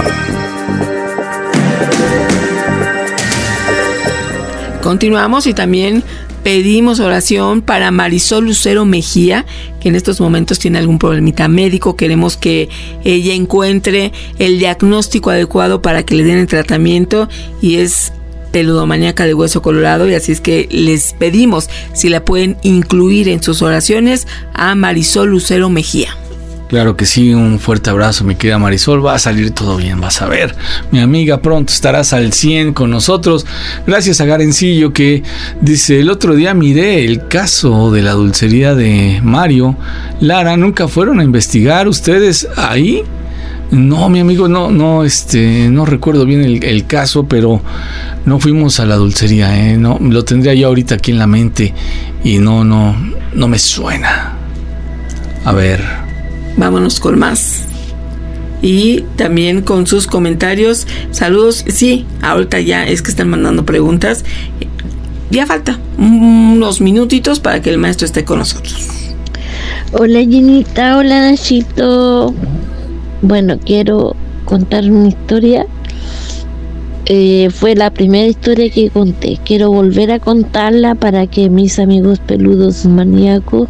Continuamos, y también pedimos oración para Marisol Lucero Mejía, que en estos momentos tiene algún problemita médico. Queremos que ella encuentre el diagnóstico adecuado para que le den el tratamiento, y es peludomaníaca de hueso colorado, y así es que les pedimos si la pueden incluir en sus oraciones a Marisol Lucero Mejía. Claro que sí, un fuerte abrazo, mi querida Marisol, va a salir todo bien, vas a ver, mi amiga, pronto estarás al 100 con nosotros. Gracias a Garencillo, que dice, el otro día miré el caso de la dulcería de Mario Lara, ¿nunca fueron a investigar ustedes ahí? No, mi amigo, no recuerdo bien el caso, pero no fuimos a la dulcería, no, lo tendría yo ahorita aquí en la mente y no me suena. A ver, vámonos con más. Y también con sus comentarios. Saludos. Sí, ahorita ya es que están mandando preguntas. Ya falta unos minutitos para que el maestro esté con nosotros. Hola Ginita, hola Nachito. Bueno, quiero contar una historia. Fue la primera historia que conté. Quiero volver a contarla para que mis amigos peludos maníacos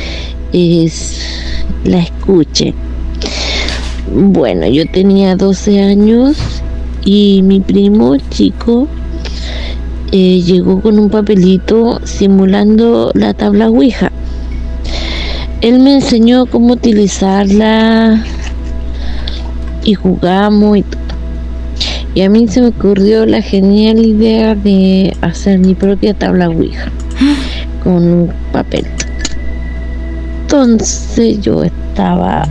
la escuchen. Bueno, yo tenía 12 años y mi primo chico llegó con un papelito simulando la tabla Ouija. Él me enseñó cómo utilizarla y jugamos y todo. Y a mí se me ocurrió la genial idea de hacer mi propia tabla Ouija con un papel. Entonces yo estaba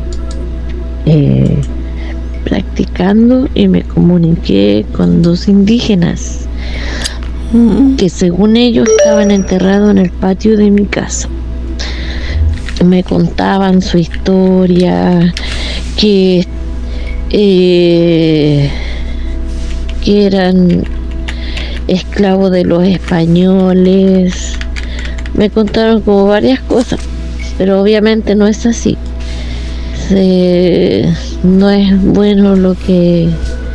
practicando y me comuniqué con 2 indígenas que según ellos estaban enterrados en el patio de mi casa. Me contaban su historia, que eran esclavo de los españoles. Me contaron como varias cosas, pero obviamente no es así. No es bueno lo que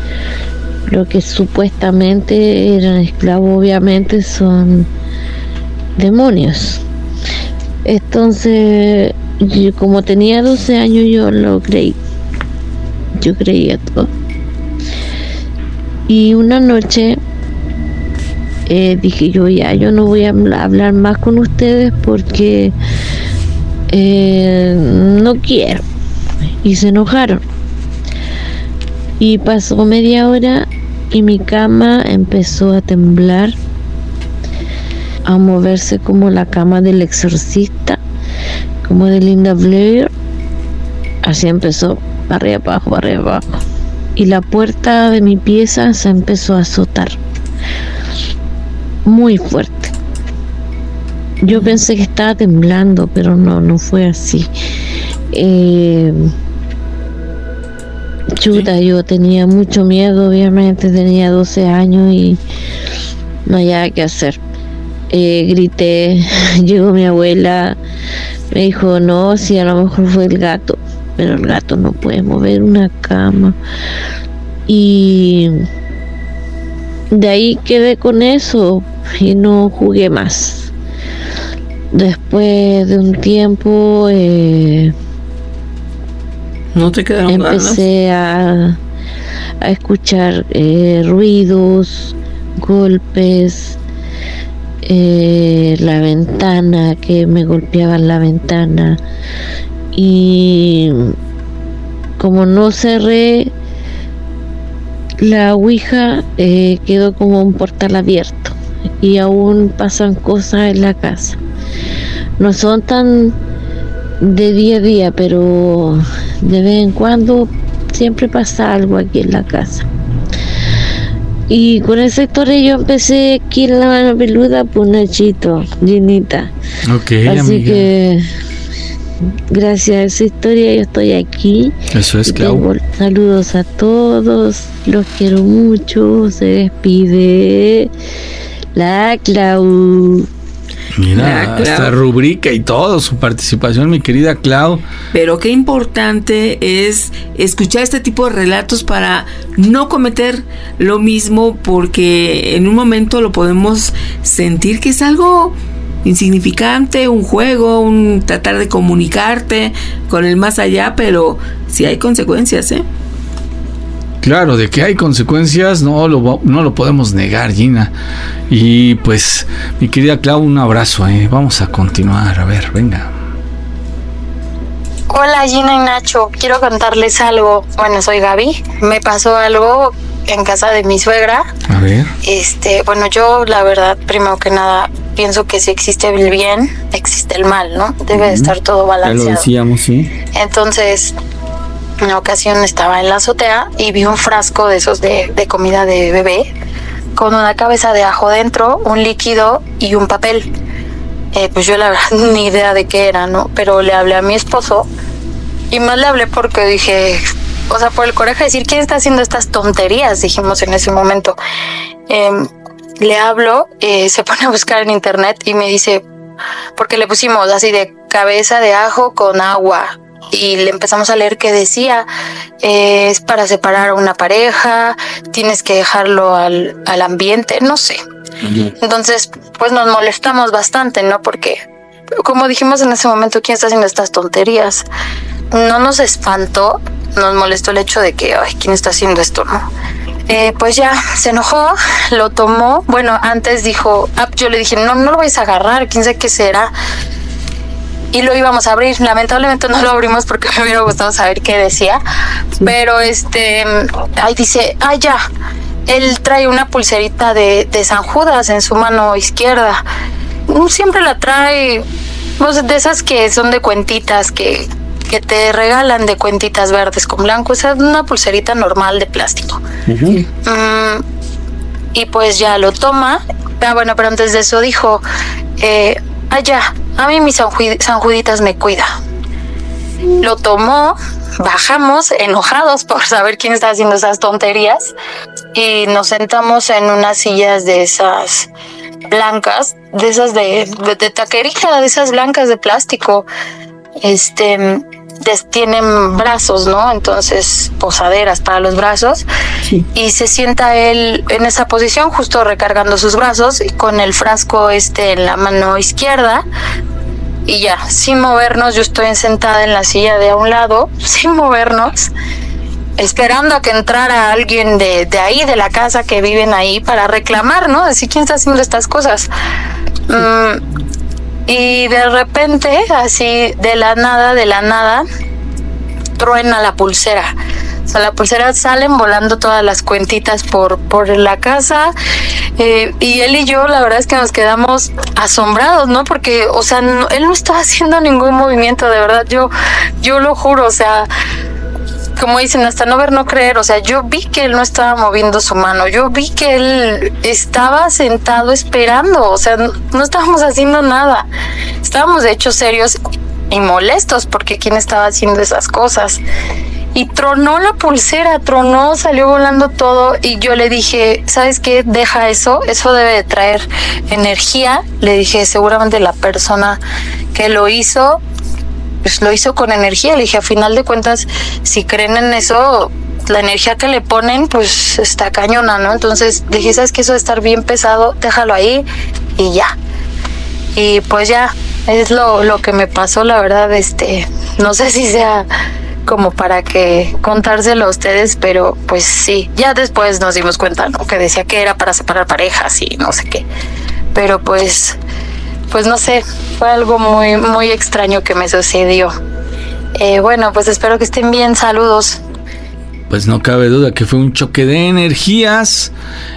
supuestamente eran esclavos, obviamente son demonios. Entonces, yo, como tenía 12 años, yo lo creí. Yo creía todo. Y una noche dije yo no voy a hablar más con ustedes porque no quiero. Y se enojaron. Y pasó media hora y mi cama empezó a temblar, a moverse como la cama del exorcista, como de Linda Blair. Así empezó, para arriba, para abajo. Y la puerta de mi pieza se empezó a azotar muy fuerte. Yo pensé que estaba temblando, pero no fue así. Chuta, yo tenía mucho miedo, obviamente, tenía 12 años y no había qué hacer. Grité, llegó mi abuela, me dijo, no, si a lo mejor fue el gato, pero el gato no puede mover una cama. Y de ahí quedé con eso y no jugué más. Después de un tiempo ¿no te quedaron empecé ganas? a escuchar ruidos, golpes, la ventana, que me golpeaban la ventana, y como no cerré la ouija, quedó como un portal abierto y aún pasan cosas en la casa. No son tan de día a día, pero de vez en cuando siempre pasa algo aquí en la casa. Y con esa historia yo empecé aquí en La Mano Peluda por Nachito, Ginita. Ok, así amiga. Que gracias a esa historia yo estoy aquí. Eso es, Clau. Saludos a todos, los quiero mucho. Se despide la Clau. Mira, esta rubrica y todo, su participación, mi querida Clau. Pero qué importante es escuchar este tipo de relatos para no cometer lo mismo, porque en un momento lo podemos sentir que es algo insignificante, un juego, un tratar de comunicarte con el más allá, pero sí hay consecuencias, ¿eh? Claro, de que hay consecuencias, no lo podemos negar, Gina. Y pues, mi querida Clau, un abrazo, vamos a continuar, a ver, venga. Hola Gina y Nacho, quiero contarles algo. Bueno, soy Gaby. Me pasó algo en casa de mi suegra. A ver. Bueno, yo la verdad, primero que nada, pienso que si existe el bien, existe el mal, ¿no? Debe de estar todo balanceado. Ya lo decíamos, sí. Entonces, una ocasión estaba en la azotea y vi un frasco de esos de comida de bebé con una cabeza de ajo dentro, un líquido y un papel. Pues yo la verdad ni idea de qué era, ¿no? Pero le hablé a mi esposo y más le hablé porque dije, o sea, por el coraje de decir, ¿quién está haciendo estas tonterías? Dijimos en ese momento. Le hablo, se pone a buscar en internet y me dice, porque le pusimos así de cabeza de ajo con agua. Y le empezamos a leer que decía, es para separar a una pareja, tienes que dejarlo al ambiente, no sé. Entonces, pues nos molestamos bastante, ¿no? Porque, como dijimos en ese momento, ¿quién está haciendo estas tonterías? No nos espantó, nos molestó el hecho de que, ay, ¿quién está haciendo esto, no? Pues ya, se enojó, lo tomó. Bueno, antes dijo, yo le dije, no lo vais a agarrar, quién sabe qué será. Y lo íbamos a abrir, lamentablemente no lo abrimos porque me hubiera gustado saber qué decía, pero dice, ya, él trae una pulserita de San Judas en su mano izquierda, siempre la trae, pues, de esas que son de cuentitas, que te regalan, de cuentitas verdes con blanco, esa es una pulserita normal de plástico. Y pues ya lo toma, bueno, pero antes de eso dijo, ya, a mí mis sanjuditas me cuida. Lo tomó, bajamos enojados por saber quién está haciendo esas tonterías y nos sentamos en unas sillas de esas blancas, de esas de taquería, de esas blancas de plástico. Tienen brazos, ¿no? Entonces, posaderas para los brazos. Sí. Y se sienta él en esa posición, justo recargando sus brazos y con el frasco en la mano izquierda. Y ya, sin movernos, yo estoy sentada en la silla de a un lado, sin movernos, esperando a que entrara alguien de ahí, de la casa, que viven ahí, para reclamar, ¿no? Decir, ¿quién está haciendo estas cosas? Y de repente, así de la nada, truena la pulsera. O sea, la pulsera, salen volando todas las cuentitas por la casa. Y él y yo, la verdad es que nos quedamos asombrados, ¿no? Porque, o sea, él no estaba haciendo ningún movimiento, de verdad. Yo lo juro, o sea, como dicen, hasta no ver, no creer. O sea, yo vi que él no estaba moviendo su mano. Yo vi que él estaba sentado esperando. O sea, no estábamos haciendo nada. Estábamos, de hecho, serios y molestos porque quién estaba haciendo esas cosas. Y tronó la pulsera, salió volando todo. Y yo le dije, ¿sabes qué? Deja eso debe de traer energía. Le dije, seguramente la persona que lo hizo, pues lo hizo con energía. Le dije, a final de cuentas, si creen en eso, la energía que le ponen, pues está cañona, ¿no? Entonces le dije, ¿sabes qué? Eso de estar bien pesado, déjalo ahí y ya. Y pues ya, es lo que me pasó, la verdad. No sé si sea como para que contárselo a ustedes, pero pues sí, ya después nos dimos cuenta, ¿no? Que decía que era para separar parejas y no sé qué. Pero pues no sé, fue algo muy, muy extraño que me sucedió. Bueno, pues espero que estén bien, saludos. Pues no cabe duda que fue un choque de energías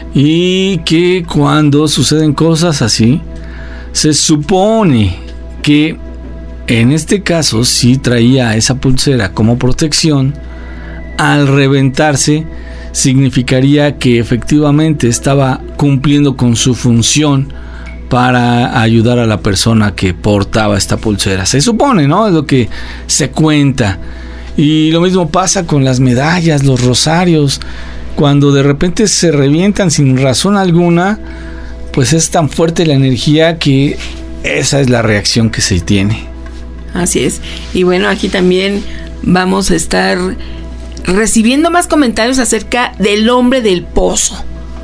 y que cuando suceden cosas así, se supone que en este caso sí traía esa pulsera como protección. Al reventarse significaría que efectivamente estaba cumpliendo con su función para ayudar a la persona que portaba esta pulsera. Se supone, ¿no? Es lo que se cuenta. Y lo mismo pasa con las medallas, los rosarios. Cuando de repente se revientan sin razón alguna, pues es tan fuerte la energía que esa es la reacción que se tiene. Así es. Y bueno, aquí también vamos a estar recibiendo más comentarios acerca del hombre del pozo.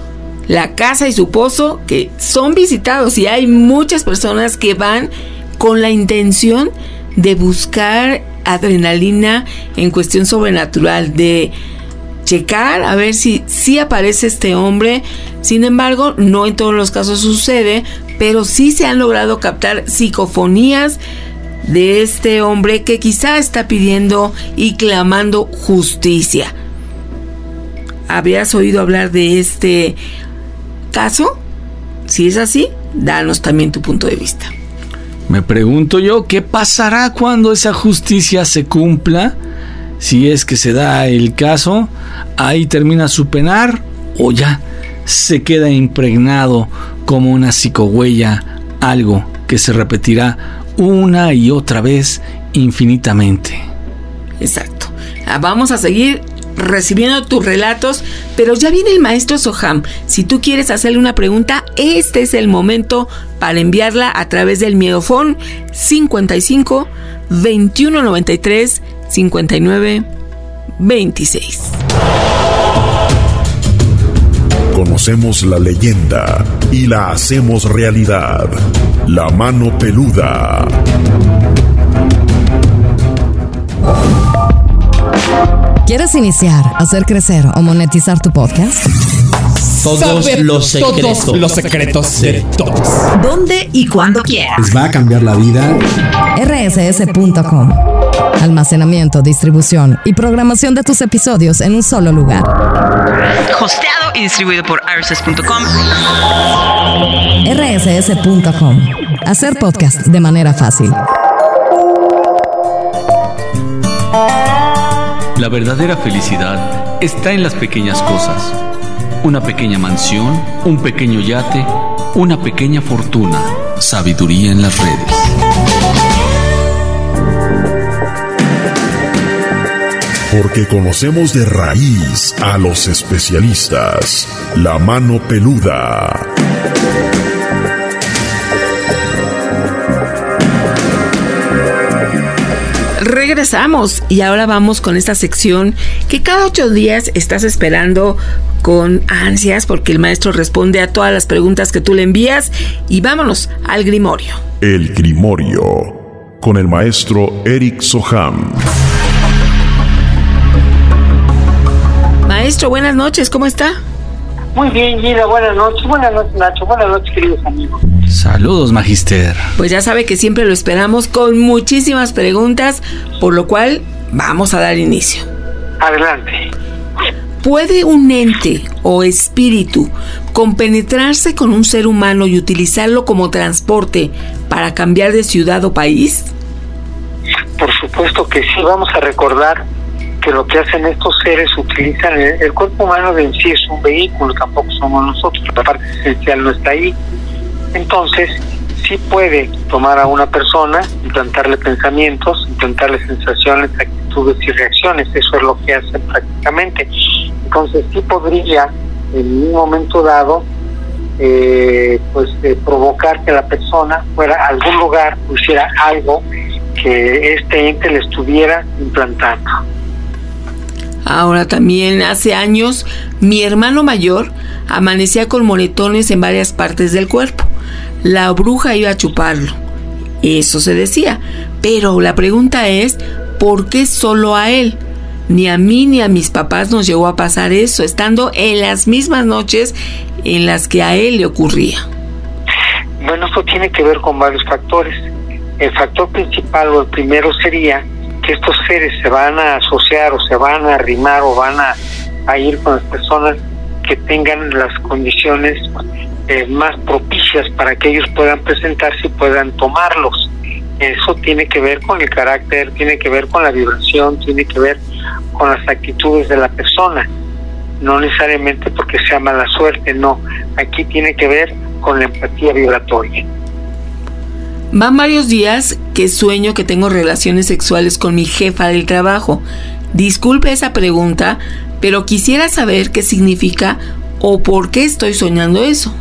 La casa y su pozo que son visitados, y hay muchas personas que van con la intención de buscar adrenalina en cuestión sobrenatural, de checar a ver si aparece este hombre. Sin embargo, no en todos los casos sucede, pero sí se han logrado captar psicofonías de este hombre que quizá está pidiendo y clamando justicia. ¿Habías oído hablar de este caso? Si es así, danos también tu punto de vista. Me pregunto yo, ¿qué pasará cuando esa justicia se cumpla? Si es que se da el caso, ¿ahí termina su penar o ya se queda impregnado como una psicohuella, algo que se repetirá una y otra vez infinitamente? Exacto. Vamos a seguir recibiendo tus relatos, pero ya viene el maestro Soham. Si tú quieres hacerle una pregunta, este es el momento para enviarla a través del Miedofón 55 21 93 59 26. Conocemos la leyenda y la hacemos realidad. La mano peluda. ¿Quieres iniciar, hacer crecer o monetizar tu podcast? Todos los secretos de todos. ¿Dónde y cuándo quieras? Les va a cambiar la vida. rss.com. Almacenamiento, distribución y programación de tus episodios en un solo lugar. Hosteado y distribuido por rss.com. rss.com. Hacer podcast de manera fácil. La verdadera felicidad está en las pequeñas cosas. Una pequeña mansión, un pequeño yate, una pequeña fortuna. Sabiduría en las redes. Porque conocemos de raíz a los especialistas. La mano peluda. Regresamos y ahora vamos con esta sección que cada 8 días estás esperando con ansias porque el maestro responde a todas las preguntas que tú le envías. Y vámonos al Grimorio. El Grimorio con el maestro Eric Soham. Maestro, buenas noches, ¿cómo está? Muy bien, Gina, buenas noches, Nacho, buenas noches, queridos amigos. Saludos, Magister. Pues ya sabe que siempre lo esperamos con muchísimas preguntas, por lo cual vamos a dar inicio. Adelante. ¿Puede un ente o espíritu compenetrarse con un ser humano y utilizarlo como transporte para cambiar de ciudad o país? Por supuesto que sí, vamos a recordar que lo que hacen estos seres utilizan el cuerpo humano de en sí es un vehículo, tampoco somos nosotros, la parte esencial no está ahí. Entonces, sí puede tomar a una persona, implantarle pensamientos, implantarle sensaciones, actitudes y reacciones, eso es lo que hacen prácticamente. Entonces sí podría, en un momento dado, provocar que la persona fuera a algún lugar, pusiera algo que este ente le estuviera implantando. Ahora también hace años mi hermano mayor amanecía con moretones en varias partes del cuerpo. La bruja iba a chuparlo, eso se decía, pero la pregunta es ¿por qué solo a él? Ni a mí ni a mis papás nos llegó a pasar eso, estando en las mismas noches en las que a él le ocurría. Bueno, esto tiene que ver con varios factores. El factor principal o el primero sería que estos seres se van a asociar o se van a arrimar o van a ir con las personas que tengan las condiciones más propicias para que ellos puedan presentarse y puedan tomarlos. Eso tiene que ver con el carácter, tiene que ver con la vibración, tiene que ver con las actitudes de la persona, no necesariamente porque sea mala suerte, no, aquí tiene que ver con la empatía vibratoria. Van varios días que sueño que tengo relaciones sexuales con mi jefa del trabajo. Disculpe esa pregunta, pero quisiera saber qué significa o por qué estoy soñando eso.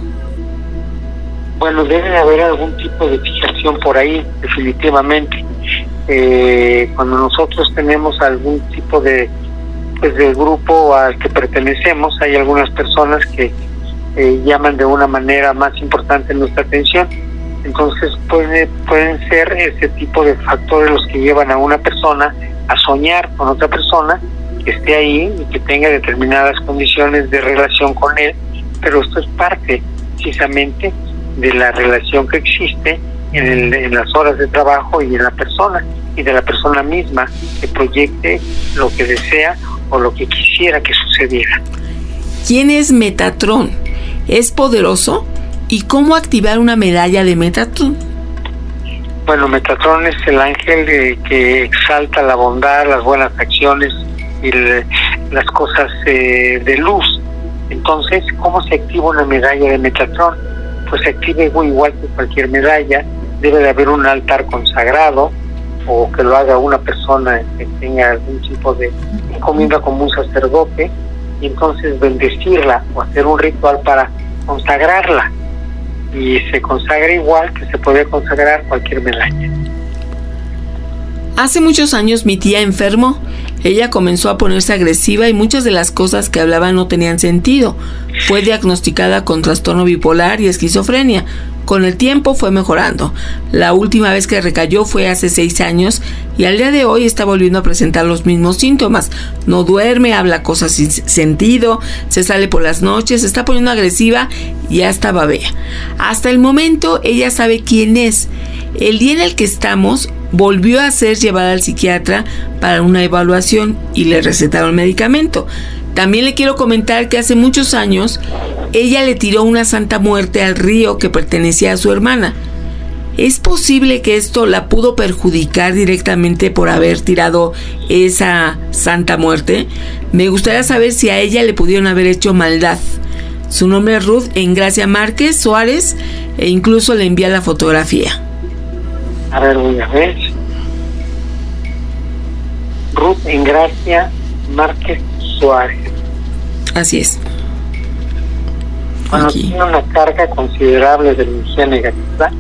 Bueno, debe de haber algún tipo de fijación por ahí, definitivamente. Cuando nosotros tenemos algún tipo de grupo al que pertenecemos, hay algunas personas que llaman de una manera más importante nuestra atención. Entonces pueden ser ese tipo de factores los que llevan a una persona a soñar con otra persona que esté ahí y que tenga determinadas condiciones de relación con él, pero esto es parte precisamente de la relación que existe en las horas de trabajo y en la persona, y de la persona misma que proyecte lo que desea o lo que quisiera que sucediera. ¿Quién es Metatron? ¿Es poderoso? ¿Y cómo activar una medalla de Metatron? Bueno, Metatron es el ángel que exalta la bondad, las buenas acciones y las cosas de luz. Entonces, ¿cómo se activa una medalla de Metatron? Pues se activa igual que cualquier medalla. Debe de haber un altar consagrado o que lo haga una persona que tenga algún tipo de encomienda como un sacerdote, y entonces bendecirla o hacer un ritual para consagrarla. Y se consagra igual que se puede consagrar cualquier medalla. Hace muchos años mi tía enfermó. Ella comenzó a ponerse agresiva y muchas de las cosas que hablaba no tenían sentido. Fue diagnosticada con trastorno bipolar y esquizofrenia. Con el tiempo fue mejorando. La última vez que recayó fue hace 6 años y al día de hoy está volviendo a presentar los mismos síntomas. No duerme, habla cosas sin sentido, se sale por las noches, se está poniendo agresiva y hasta babea. Hasta el momento ella sabe quién es. El día en el que estamos volvió a ser llevada al psiquiatra para una evaluación y le recetaron medicamento. También le quiero comentar que hace muchos años ella le tiró una santa muerte al río que pertenecía a su hermana. ¿Es posible que esto la pudo perjudicar directamente por haber tirado esa santa muerte? Me gustaría saber si a ella le pudieron haber hecho maldad. Su nombre es Ruth Engracia Márquez Suárez e incluso le envía la fotografía. A ver, voy a ver. Ruth Engracia Márquez Suárez. Así es. Bueno, tiene una carga considerable de energía negativa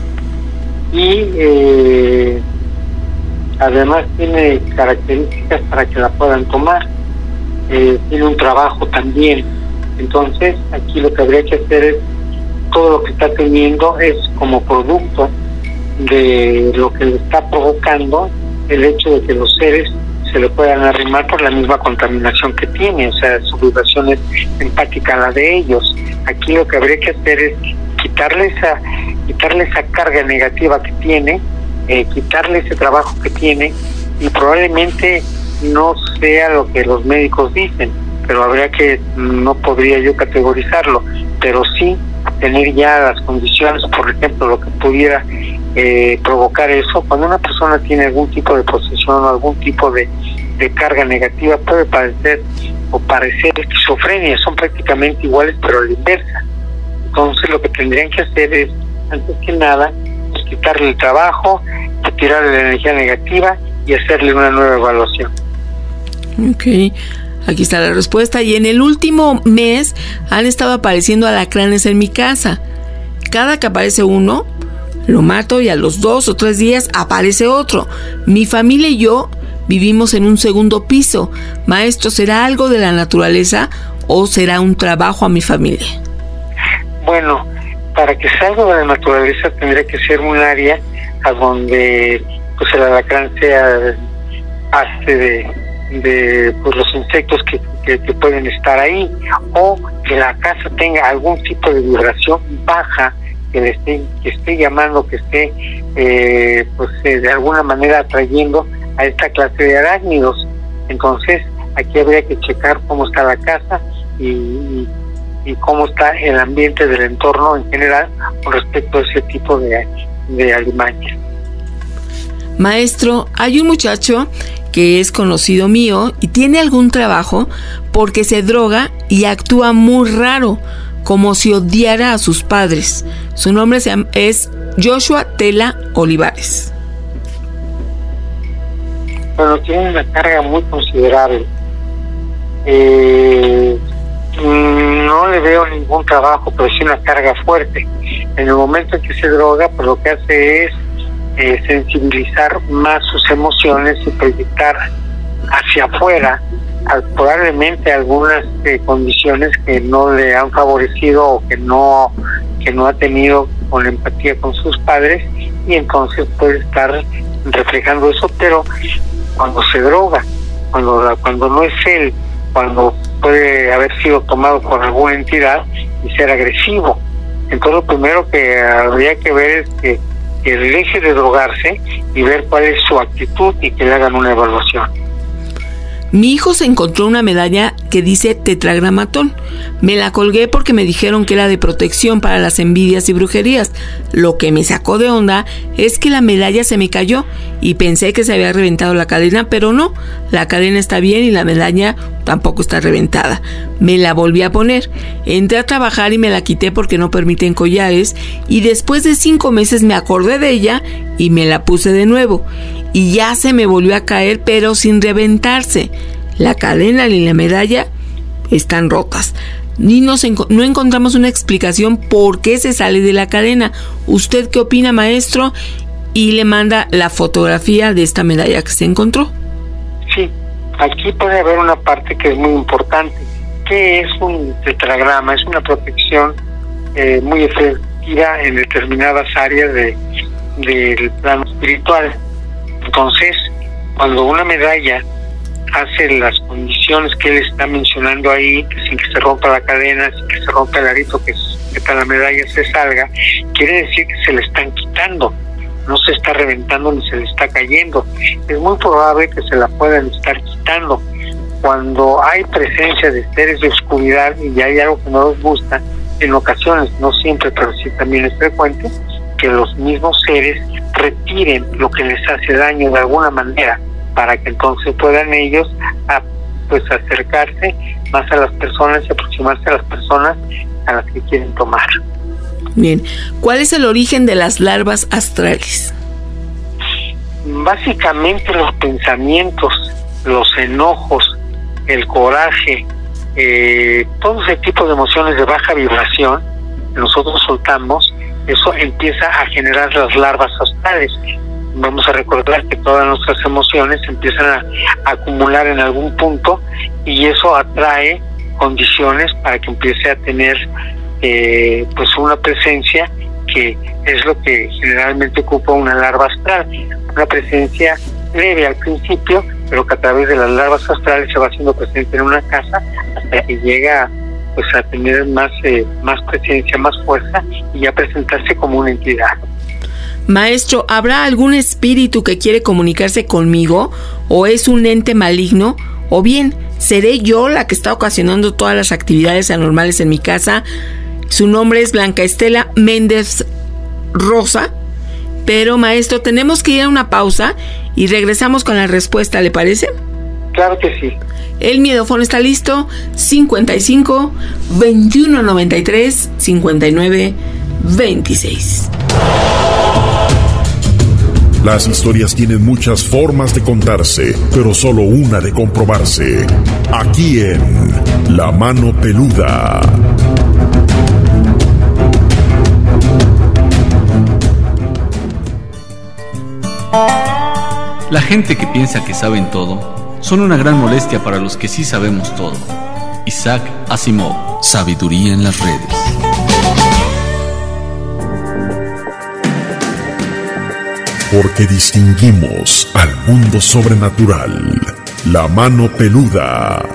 y además tiene características para que la puedan tomar. Tiene un trabajo también. Entonces, aquí lo que habría que hacer es, todo lo que está teniendo es como producto de lo que le está provocando el hecho de que los seres se le puedan arrimar por la misma contaminación que tiene, o sea, su vibración es empática a la de ellos. Aquí lo que habría que hacer es quitarle esa carga negativa que tiene, quitarle ese trabajo que tiene, y probablemente no sea lo que los médicos dicen, pero habría que, no podría yo categorizarlo, pero sí tener ya las condiciones, por ejemplo, lo que pudiera provocar eso. Cuando una persona tiene algún tipo de posesión o algún tipo de carga negativa, puede padecer o parecer esquizofrenia, son prácticamente iguales pero a la inversa. Entonces lo que tendrían que hacer es, antes que nada, pues quitarle el trabajo, retirarle la energía negativa y hacerle una nueva evaluación. Ok, aquí está la respuesta. Y en el último mes han estado apareciendo alacranes en mi casa. Cada que aparece uno, lo mato y a los 2 o 3 días aparece otro. Mi familia y yo vivimos en un segundo piso. Maestro, ¿será algo de la naturaleza o será un trabajo a mi familia? Bueno, para que sea algo de la naturaleza tendría que ser un área a donde pues el alacrán sea parte de pues los insectos que pueden estar ahí, o que la casa tenga algún tipo de vibración baja que esté llamando, que esté de alguna manera atrayendo a esta clase de arácnidos. Entonces aquí habría que checar cómo está la casa y cómo está el ambiente del entorno en general con respecto a ese tipo de alimañas. Maestro, hay un muchacho que es conocido mío y tiene algún trabajo porque se droga y actúa muy raro, como si odiara a sus padres. Su nombre es Joshua Tela Olivares. Bueno, tiene una carga muy considerable. No le veo ningún trabajo, pero sí una carga fuerte. En el momento en que se droga, pues lo que hace es sensibilizar más sus emociones y proyectar hacia afuera probablemente algunas condiciones que no le han favorecido o que no ha tenido con empatía con sus padres, y entonces puede estar reflejando eso. Pero cuando se droga, cuando no es él, cuando puede haber sido tomado por alguna entidad y ser agresivo, entonces lo primero que habría que ver es que deje de drogarse y ver cuál es su actitud y que le hagan una evaluación. Mi hijo se encontró una medalla que dice tetragramatón. Me la colgué porque me dijeron que era de protección para las envidias y brujerías. Lo que me sacó de onda es que la medalla se me cayó y pensé que se había reventado la cadena, pero no, la cadena está bien y la medalla tampoco está reventada. Me la volví a poner. Entré a trabajar y me la quité porque no permiten collares, y después de 5 meses me acordé de ella y me la puse de nuevo. Y ya se me volvió a caer, pero sin reventarse. La cadena y la medalla están rotas. Ni no encontramos una explicación por qué se sale de la cadena. ¿Usted qué opina, maestro? Y le manda la fotografía de esta medalla que se encontró. Sí, aquí puede haber una parte que es muy importante. ¿Qué es un tetragrama? Es una protección muy efectiva en determinadas áreas del plano espiritual. Entonces, cuando una medalla hace las condiciones que él está mencionando ahí, que sin que se rompa la cadena, sin que se rompa el arito, que la medalla se salga, quiere decir que se le están quitando, no se está reventando ni se le está cayendo. Es muy probable que se la puedan estar quitando. Cuando hay presencia de seres de oscuridad y hay algo que no les gusta, en ocasiones, no siempre, pero sí también es frecuente, que los mismos seres retiren lo que les hace daño de alguna manera, para que entonces puedan ellos acercarse más a las personas y aproximarse a las personas a las que quieren tomar. Bien, ¿cuál es el origen de las larvas astrales? Básicamente los pensamientos, los enojos el coraje, todo ese tipo de emociones de baja vibración, nosotros soltamos, eso empieza a generar las larvas astrales. Vamos a recordar que todas nuestras emociones empiezan a acumular en algún punto y eso atrae condiciones para que empiece a tener pues una presencia que es lo que generalmente ocupa una larva astral, una presencia leve al principio, pero que a través de las larvas astrales se va haciendo presente en una casa hasta que llega pues a tener más presencia, más fuerza y ya presentarse como una entidad. Maestro, ¿habrá algún espíritu que quiere comunicarse conmigo o es un ente maligno? O bien, ¿seré yo la que está ocasionando todas las actividades anormales en mi casa? Su nombre es Blanca Estela Méndez Rosa. Pero, maestro, tenemos que ir a una pausa y regresamos con la respuesta, ¿le parece? Claro que sí. El miedofón está listo. 55 21 93 59 26. Las historias tienen muchas formas de contarse, pero solo una de comprobarse. Aquí en La Mano Peluda. La gente que piensa que saben todo son una gran molestia para los que sí sabemos todo. Isaac Asimov, Sabiduría en las redes. Porque distinguimos al mundo sobrenatural. La Mano Peluda.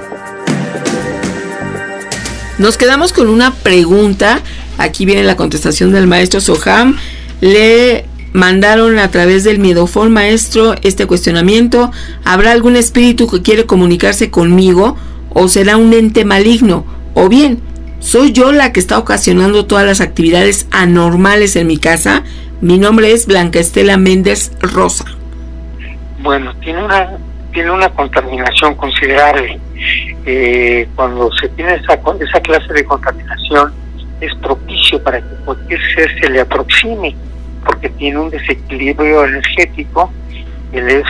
Nos quedamos con una pregunta. Aquí viene la contestación del maestro Soham. Le mandaron a través del miedofón, maestro, este cuestionamiento: ¿habrá algún espíritu que quiere comunicarse conmigo o será un ente maligno? O bien, ¿soy yo la que está ocasionando todas las actividades anormales en mi casa? Mi nombre es Blanca Estela Méndez Rosa. Bueno, tiene una contaminación considerable. Cuando se tiene esa clase de contaminación, es propicio para que cualquier ser se le aproxime, porque tiene un desequilibrio energético que le es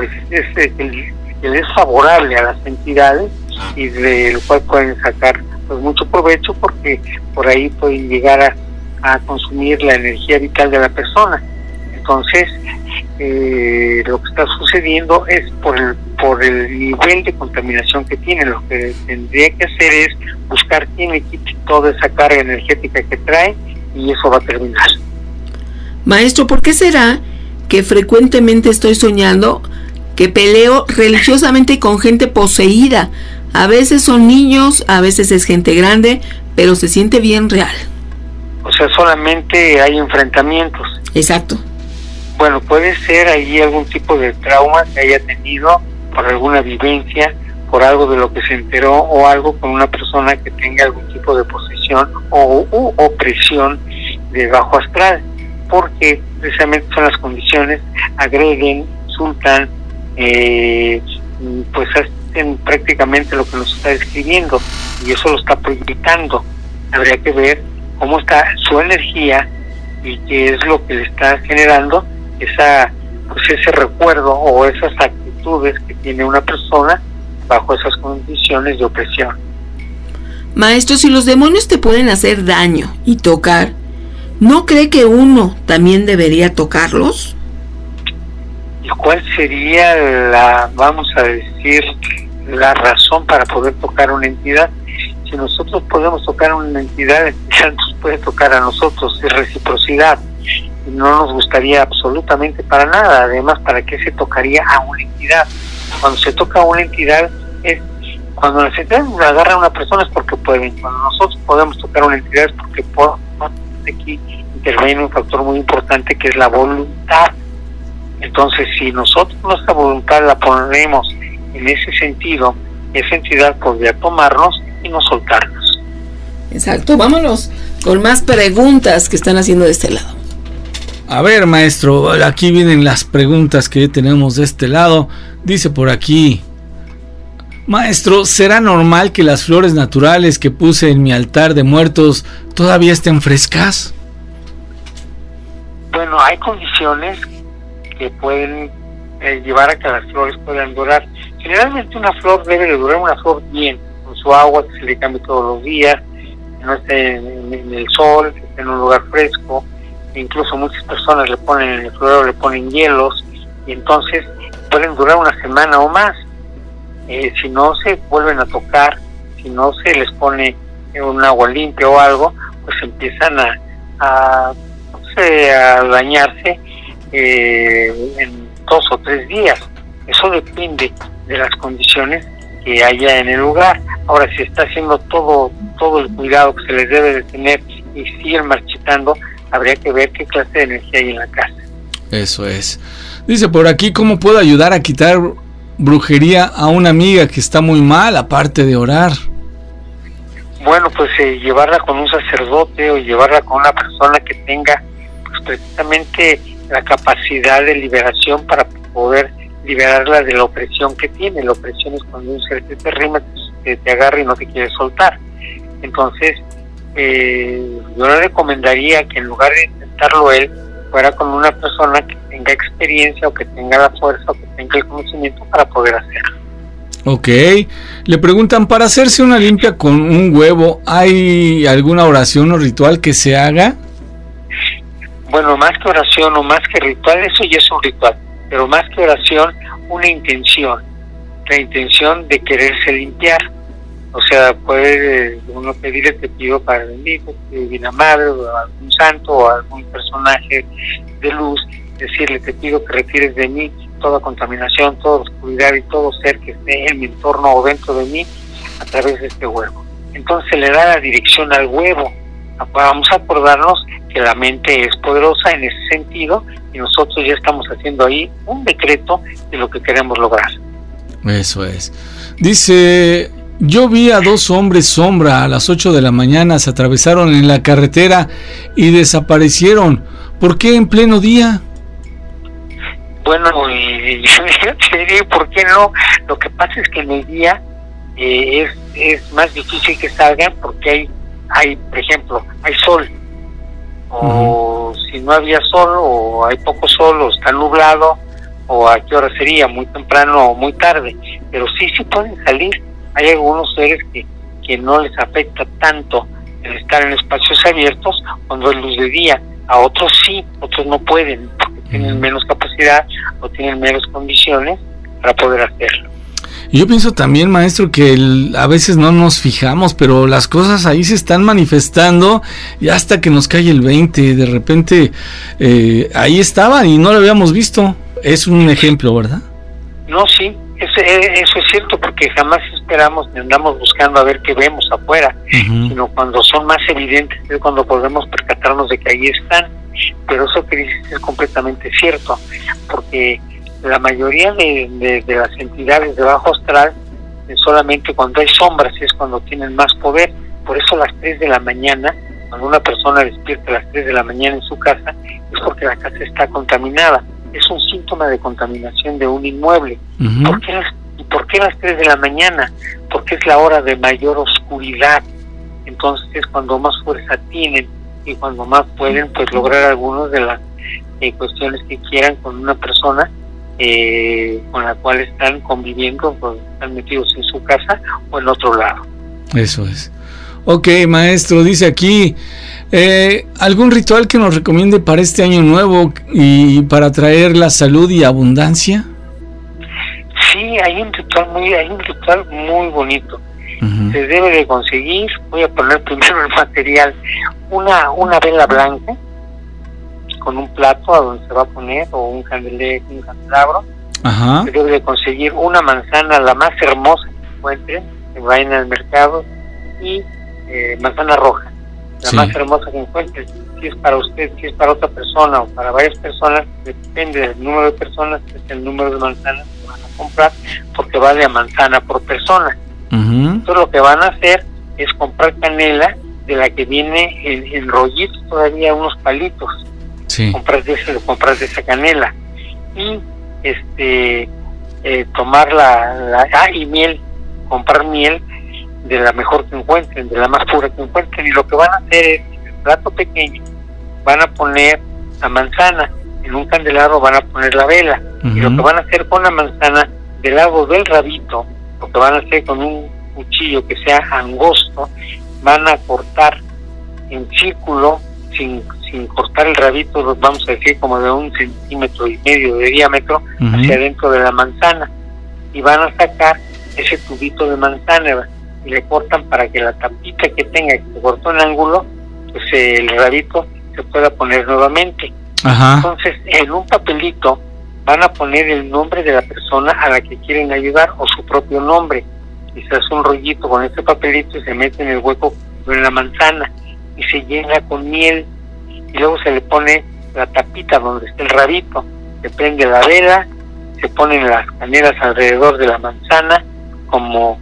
favorable a las entidades y del cual pueden sacar pues mucho provecho, porque por ahí pueden llegar a consumir la energía vital de la persona. Entonces, lo que está sucediendo es por el nivel de contaminación que tiene. Lo que tendría que hacer es buscar quién le quite toda esa carga energética que trae, y eso va a terminar. Maestro, ¿por qué será que frecuentemente estoy soñando que peleo religiosamente con gente poseída? A veces son niños, a veces es gente grande, pero se siente bien real. O sea, solamente hay enfrentamientos. Exacto. Bueno, puede ser ahí algún tipo de trauma que haya tenido por alguna vivencia, por algo de lo que se enteró, o algo con una persona que tenga algún tipo de posesión o opresión de bajo astral, porque precisamente son las condiciones, agreden, insultan, pues hacen prácticamente lo que nos está describiendo, y eso lo está proyectando. Habría que ver cómo está su energía y qué es lo que le está generando ese recuerdo o esas actitudes que tiene una persona bajo esas condiciones de opresión. Maestro, si los demonios te pueden hacer daño y tocar, ¿no cree que uno también debería tocarlos? ¿Y cuál sería la razón para poder tocar una entidad? Si nosotros podemos tocar a una entidad, la entidad nos puede tocar a nosotros, es reciprocidad. Y no nos gustaría absolutamente para nada. Además, ¿para qué se tocaría a una entidad? Cuando se toca a una entidad, cuando las entidades agarran a una persona es porque pueden. Cuando nosotros podemos tocar a una entidad es porque podemos. Aquí interviene un factor muy importante que es la voluntad. Entonces, si nosotros nuestra voluntad la ponemos en ese sentido, esa entidad podría tomarnos y no soltarnos. Exacto, vámonos con más preguntas que están haciendo de este lado. A ver, maestro, aquí vienen las preguntas que tenemos de este lado. Dice por aquí: maestro, ¿será normal que las flores naturales que puse en mi altar de muertos todavía estén frescas? Bueno, hay condiciones que pueden llevar a que las flores puedan durar. Generalmente una flor debe de durar una flor bien, con su agua que se le cambie todos los días, que no esté en el sol, que esté en un lugar fresco. Incluso muchas personas le ponen en el florero, le ponen hielos, y entonces pueden durar una semana o más. Si no se vuelven a tocar, si no se les pone un agua limpia o algo, pues empiezan a dañarse en 2 o 3 días. Eso depende de las condiciones que haya en el lugar. Ahora, si está haciendo todo el cuidado que se les debe de tener y siguen marchitando, habría que ver qué clase de energía hay en la casa. Eso es. Dice por aquí, ¿cómo puedo ayudar a quitar brujería a una amiga que está muy mal, aparte de orar? Bueno, pues llevarla con un sacerdote o llevarla con una persona que tenga pues precisamente la capacidad de liberación para poder liberarla de la opresión que tiene. La opresión es cuando un ser te rima, te agarra y no te quiere soltar. Entonces, yo le recomendaría que en lugar de intentarlo él, fuera con una persona que tenga experiencia o que tenga la fuerza o que tenga el conocimiento para poder hacerlo. Ok, le preguntan, para hacerse una limpia con un huevo, ¿hay alguna oración o ritual que se haga? Bueno, más que oración o más que ritual, eso ya es un ritual, pero más que oración, una intención, la intención de quererse limpiar. O sea, puede uno pedirle, te pido para el bendito, Divina Madre, o a algún santo, o a algún personaje de luz, decirle, te pido que retires de mí toda contaminación, toda oscuridad y todo ser que esté en mi entorno o dentro de mí a través de este huevo. Entonces le da la dirección al huevo. Vamos a acordarnos que la mente es poderosa en ese sentido y nosotros ya estamos haciendo ahí un decreto de lo que queremos lograr. Eso es. Dice, yo vi a 2 hombres sombra a las 8 de la mañana, se atravesaron en la carretera y desaparecieron. ¿Por qué en pleno día? Bueno, y yo te diría, ¿por qué no? Lo que pasa es que en el día es más difícil que salgan porque hay, por ejemplo, hay sol. O si no había sol, o hay poco sol, o está nublado, o a qué hora sería, muy temprano o muy tarde. Pero sí pueden salir. Hay algunos seres que no les afecta tanto el estar en espacios abiertos cuando es luz de día. A otros sí, otros no pueden, porque tienen menos capacidad o tienen menos condiciones para poder hacerlo. Yo pienso también, maestro, que a veces no nos fijamos, pero las cosas ahí se están manifestando y hasta que nos cae el 20, de repente ahí estaban y no lo habíamos visto. Es un ejemplo, ¿verdad? No, sí, eso es cierto, porque jamás esperamos ni andamos buscando a ver qué vemos afuera, sino cuando son más evidentes es cuando podemos percatarnos de que ahí están. Pero eso que dices es completamente cierto, porque la mayoría de las entidades de bajo astral, solamente cuando hay sombras es cuando tienen más poder. Por eso a las 3 de la mañana, cuando una persona despierta a las 3 de la mañana en su casa, es porque la casa está contaminada. Es un síntoma de contaminación de un inmueble. ¿Por qué las 3 de la mañana? Porque es la hora de mayor oscuridad. Entonces es cuando más fuerza tienen y cuando más pueden pues lograr algunas de las cuestiones que quieran con una persona con la cual están conviviendo, pues están metidos en su casa o en otro lado. Eso es. Ok, maestro, dice aquí, ¿algún ritual que nos recomiende para este año nuevo y para traer la salud y abundancia? Sí, hay un ritual muy bonito. Se debe de conseguir, voy a poner primero el material, una vela blanca con un plato a donde se va a poner, o un candelabro. Se debe de conseguir una manzana, la más hermosa que encuentren, que vayan al mercado, y manzana roja, la más hermosa que encuentren. Si es para usted, si es para otra persona o para varias personas, depende del número de personas, es el número de manzanas que van a comprar, porque vale a manzana por persona. Entonces lo que van a hacer es comprar canela de la que viene en rollitos, todavía unos palitos. Comprar de esa canela y tomar y miel, comprar miel de la mejor que encuentren, de la más pura que encuentren, y lo que van a hacer es, en el plato pequeño van a poner la manzana, en un candelabro van a poner la vela, y lo que van a hacer con la manzana del lado del rabito, lo que van a hacer con un cuchillo que sea angosto, van a cortar en círculo, sin cortar el rabito, vamos a decir como de 1,5 centímetros de diámetro, hacia adentro de la manzana, y van a sacar ese tubito de manzana y le cortan para que la tapita que tenga, que se cortó en ángulo, pues el rabito se pueda poner nuevamente. Entonces, en un papelito van a poner el nombre de la persona a la que quieren ayudar o su propio nombre, y se hace un rollito con ese papelito y se mete en el hueco de la manzana y se llena con miel, y luego se le pone la tapita donde está el rabito, se prende la vela, se ponen las canelas alrededor de la manzana, como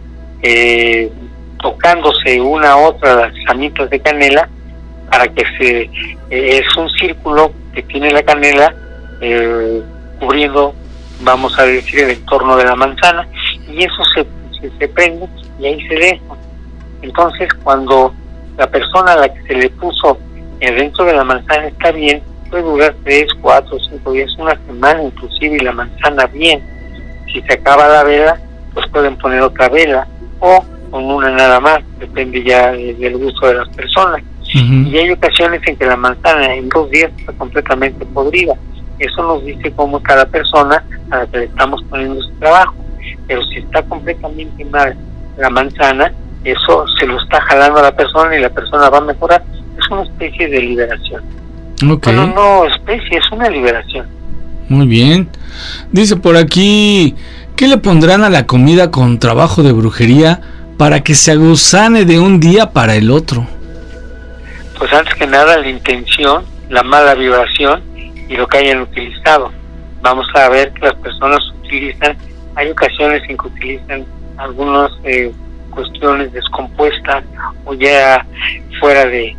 tocándose una a otra las ramitas de canela, para que es un círculo que tiene la canela cubriendo, vamos a decir, el entorno de la manzana, y eso se prende y ahí se deja. Entonces, cuando la persona a la que se le puso dentro de la manzana está bien, puede durar 3, 4, 5 días, una semana inclusive, y la manzana bien. Si se acaba la vela, pues pueden poner otra vela, o con una nada más, depende ya del gusto de las personas. Y hay ocasiones en que la manzana en 2 días está completamente podrida. Eso nos dice cómo está la persona a la que le estamos poniendo ese trabajo. Pero si está completamente mal la manzana, eso se lo está jalando a la persona y la persona va a mejorar. Es una especie de liberación. Bueno, no especie, es una liberación. Muy bien. Dice por aquí, ¿qué le pondrán a la comida con trabajo de brujería para que se aguzane de un día para el otro? Pues antes que nada la intención, la mala vibración y lo que hayan utilizado. Vamos a ver que las personas utilizan, hay ocasiones en que utilizan algunas cuestiones descompuestas o ya fuera de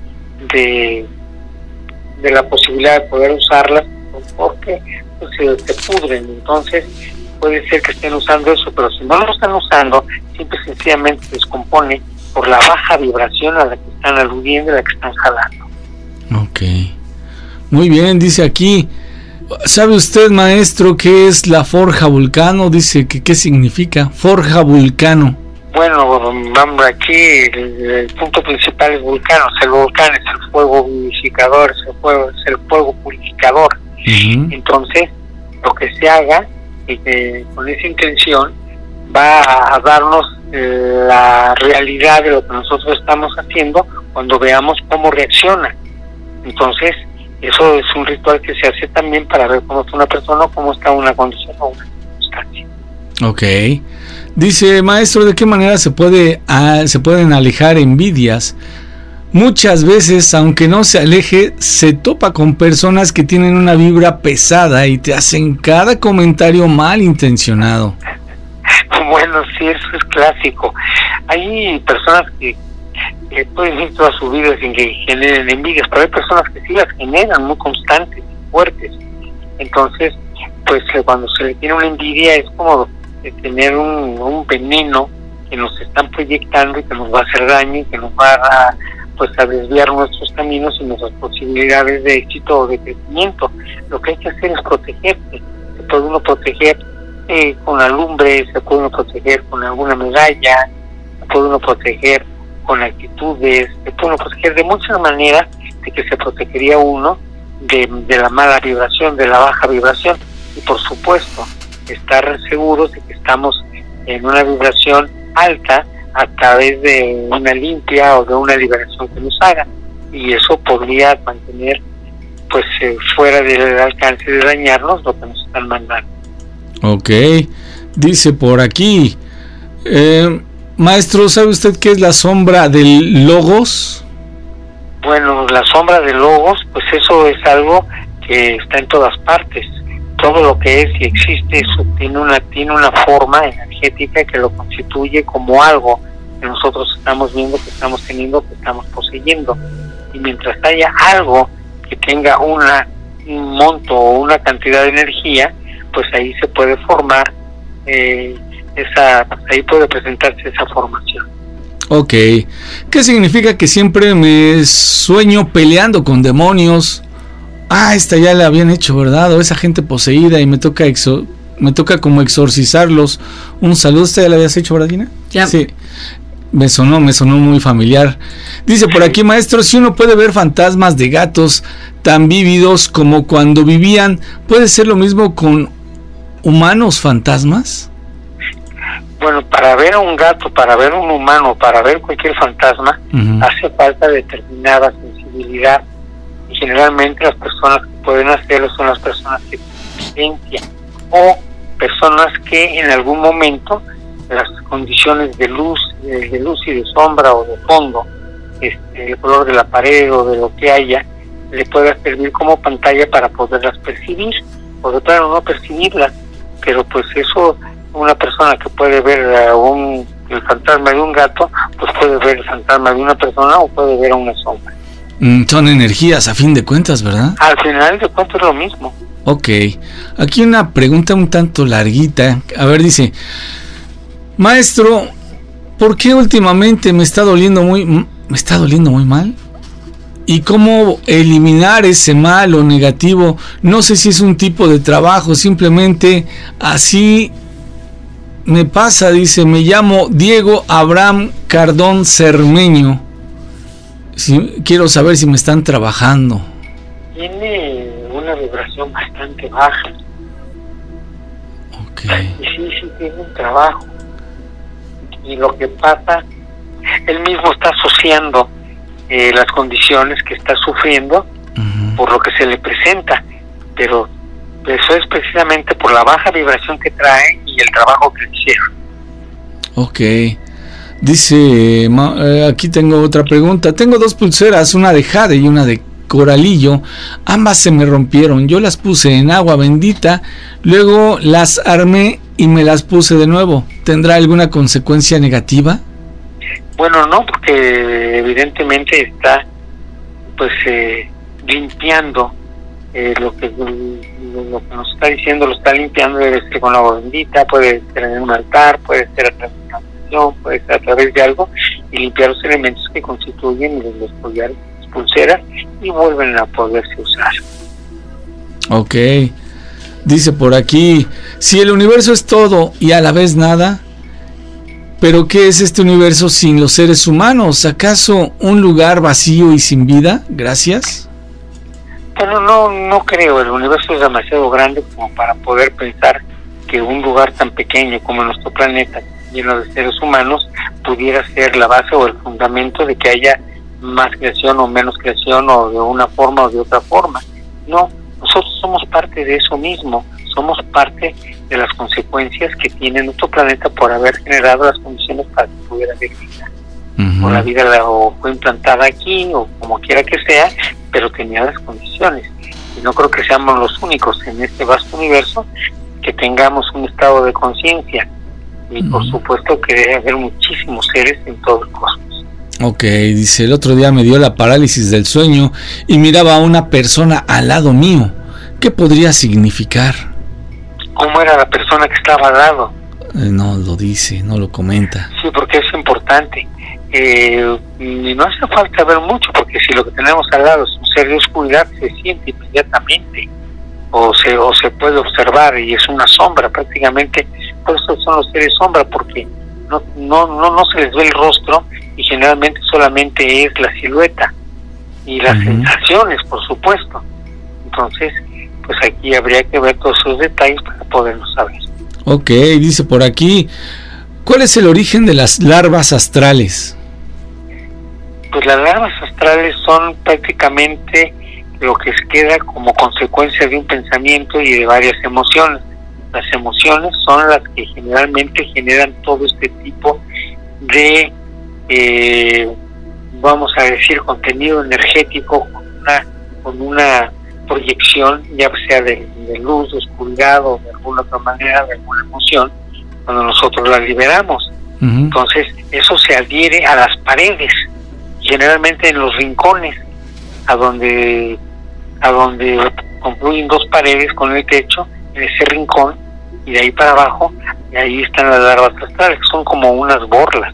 la posibilidad de poder usarlas, porque pues, se pudren. Entonces puede ser que estén usando eso, pero si no lo están usando, simple y sencillamente se descompone por la baja vibración a la que están aludiendo y a la que están jalando. Ok. Muy bien, dice aquí, ¿sabe usted, maestro, qué es la forja vulcano? Dice que qué significa forja vulcano. Bueno, vamos aquí, el punto principal es vulcano. El volcán es el fuego vivificador, es el fuego purificador. Entonces, lo que se haga con esa intención va a darnos la realidad de lo que nosotros estamos haciendo cuando veamos cómo reacciona. Entonces, eso es un ritual que se hace también para ver cómo está una persona o cómo está una condición o una circunstancia. Ok. Dice, maestro, ¿de qué manera se pueden alejar envidias? Muchas veces, aunque no se aleje, se topa con personas que tienen una vibra pesada y te hacen cada comentario malintencionado. Bueno, sí, eso es clásico. Hay personas que pueden vivir toda su vida sin que generen envidias, pero hay personas que sí las generan muy constantes, fuertes. Entonces, pues cuando se le tiene una envidia es como tener un veneno que nos están proyectando y que nos va a hacer daño y que nos va a desviar nuestros caminos y nuestras posibilidades de éxito o de crecimiento. Lo que hay que hacer es protegerse. Se puede uno proteger con alumbre, se puede uno proteger con alguna medalla, se puede uno proteger con actitudes, se puede uno proteger de muchas maneras de que se protegería uno de la mala vibración, de la baja vibración, y por supuesto estar seguros de que estamos en una vibración alta a través de una limpia o de una liberación que nos haga, y eso podría mantener pues fuera del alcance de dañarnos lo que nos están mandando. Ok, dice por aquí, maestro, ¿sabe usted qué es la sombra del logos? Bueno, la sombra del logos, pues eso es algo que está en todas partes. Todo lo que es y existe, eso tiene una forma energética que lo constituye como algo que nosotros estamos viendo, que estamos teniendo, que estamos poseyendo. Y mientras haya algo que tenga un monto o una cantidad de energía, pues ahí se puede formar ahí puede presentarse esa formación. Ok, ¿qué significa que siempre me sueño peleando con demonios? Esta ya la habían hecho, ¿verdad? O esa gente poseída y me toca me toca como exorcizarlos. Un saludo, ¿usted ya lo habías hecho, verdad, Gina? Ya. Sí. Me sonó muy familiar. Dice por aquí, maestro, si uno puede ver fantasmas de gatos tan vívidos como cuando vivían, ¿puede ser lo mismo con humanos fantasmas? Bueno, para ver a un gato, para ver a un humano, para ver cualquier fantasma, hace falta determinada sensibilidad. Y generalmente las personas que pueden hacerlo son las personas que tienen ciencia o personas que en algún momento las condiciones de luz y de sombra o de fondo, el color de la pared o de lo que haya, le pueda servir como pantalla para poderlas percibir, o de plano no percibirlas, pero pues eso, una persona que puede ver el fantasma de un gato, pues puede ver el fantasma de una persona o puede ver a una sombra. Son energías a fin de cuentas, ¿verdad? Al final de cuentas es lo mismo. Ok, aquí una pregunta un tanto larguita. A ver, dice, maestro, ¿por qué últimamente me está doliendo muy mal? ¿Y cómo eliminar ese mal o negativo? No sé si es un tipo de trabajo, simplemente así me pasa. Dice, me llamo Diego Abraham Cardón Cermeño. Quiero saber si me están trabajando. Tiene una vibración bastante baja. Ok. Y sí tiene un trabajo. Y lo que pasa, él mismo está asociando las condiciones que está sufriendo por lo que se le presenta, pero eso es precisamente por la baja vibración que trae y el trabajo que hicieron. Ok. Dice, aquí tengo otra pregunta. Tengo 2 pulseras, una de jade y una de coralillo. Ambas se me rompieron. Yo las puse en agua bendita, luego las armé y me las puse de nuevo. ¿Tendrá alguna consecuencia negativa? Bueno, no, porque evidentemente está pues limpiando lo que nos está diciendo, lo está limpiando. Debe ser con agua bendita, puede ser en un altar, puede ser a través de una oración, puede ser a través de algo, y limpiar los elementos que constituyen los collares, las pulseras, y vuelven a poderse usar. Ok. Dice por aquí, si el universo es todo y a la vez nada, ¿pero qué es este universo sin los seres humanos? ¿Acaso un lugar vacío y sin vida? Gracias. Bueno, no creo. El universo es demasiado grande como para poder pensar que un lugar tan pequeño como nuestro planeta, lleno de seres humanos, pudiera ser la base o el fundamento de que haya más creación o menos creación, o de una forma o de otra forma. No, nosotros somos parte de eso mismo, somos parte de las consecuencias que tiene nuestro planeta por haber generado las condiciones para que pudiera haber vida. O la vida fue implantada aquí, o como quiera que sea, pero tenía las condiciones. Y no creo que seamos los únicos en este vasto universo que tengamos un estado de conciencia. Y por supuesto que debe haber muchísimos seres en todo el cosmos. Ok, dice, el otro día me dio la parálisis del sueño y miraba a una persona al lado mío. ¿Qué podría significar? ¿Cómo era la persona que estaba al lado? No lo dice, no lo comenta. Sí, porque es importante. Y no hace falta ver mucho, porque si lo que tenemos al lado es un ser de oscuridad, se siente inmediatamente, o se puede observar, y es una sombra prácticamente. Por eso son los seres sombra, porque no se les ve el rostro, y generalmente solamente es la silueta y las sensaciones, por supuesto. Entonces, pues aquí habría que ver todos esos detalles para poderlo saber. Ok, dice por aquí, ¿cuál es el origen de las larvas astrales? Pues las larvas astrales son prácticamente lo que queda como consecuencia de un pensamiento y de varias emociones. Las emociones son las que generalmente generan todo este tipo de, vamos a decir, contenido energético con una proyección, ya sea de luz, de oscuridad o de alguna otra manera, de alguna emoción, cuando nosotros la liberamos. Entonces, eso se adhiere a las paredes, generalmente en los rincones, a donde confluyen 2 paredes con el techo, en ese rincón, y de ahí para abajo, y ahí están las larvas astrales, que son como unas borlas.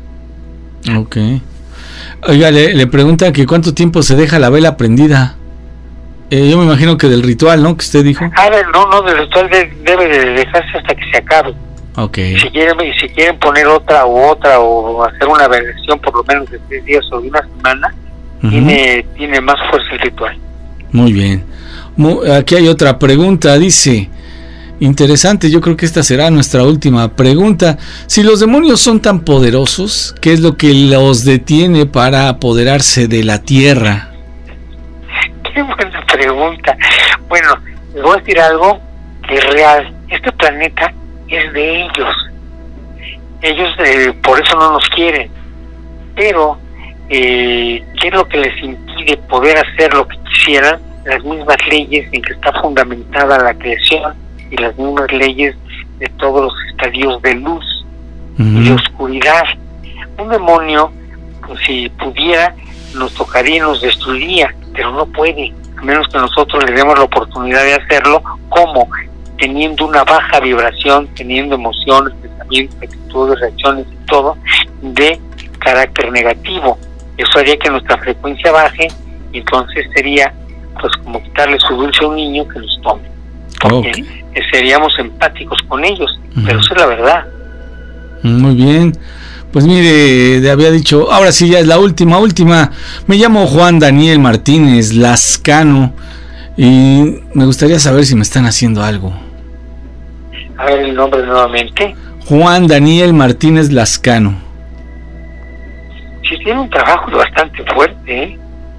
Ok. Oiga, le preguntan que cuánto tiempo se deja la vela prendida. Yo me imagino que del ritual, ¿no? Que usted dijo. No, del ritual debe de dejarse hasta que se acabe. Okay. Si quieren poner otra o hacer una versión por lo menos de 3 días o de una semana, tiene más fuerza el ritual. Muy bien. Aquí hay otra pregunta, dice, interesante, yo creo que esta será nuestra última pregunta. Si los demonios son tan poderosos, ¿qué es lo que los detiene para apoderarse de la Tierra? Qué buena pregunta. Bueno, les voy a decir algo que es real. Este planeta es de ellos. Ellos por eso no nos quieren. Pero, ¿qué es lo que les impide poder hacer lo que quisieran? Las mismas leyes en que está fundamentada la creación y las mismas leyes de todos los estadios de luz y de oscuridad. Un demonio, pues, si pudiera, nos tocaría y nos destruiría, pero no puede, a menos que nosotros le demos la oportunidad de hacerlo. ¿Cómo? Teniendo una baja vibración, teniendo emociones, pensamientos, actitudes, reacciones y todo de carácter negativo. Eso haría que nuestra frecuencia baje y entonces sería pues como quitarle su dulce a un niño que nos tome, porque seríamos empáticos con ellos, pero eso es la verdad. Muy bien, pues mire, le había dicho, ahora sí ya es la última, me llamo Juan Daniel Martínez Lascano y me gustaría saber si me están haciendo algo. A ver el nombre nuevamente. Juan Daniel Martínez Lascano. Sí, tiene un trabajo bastante fuerte,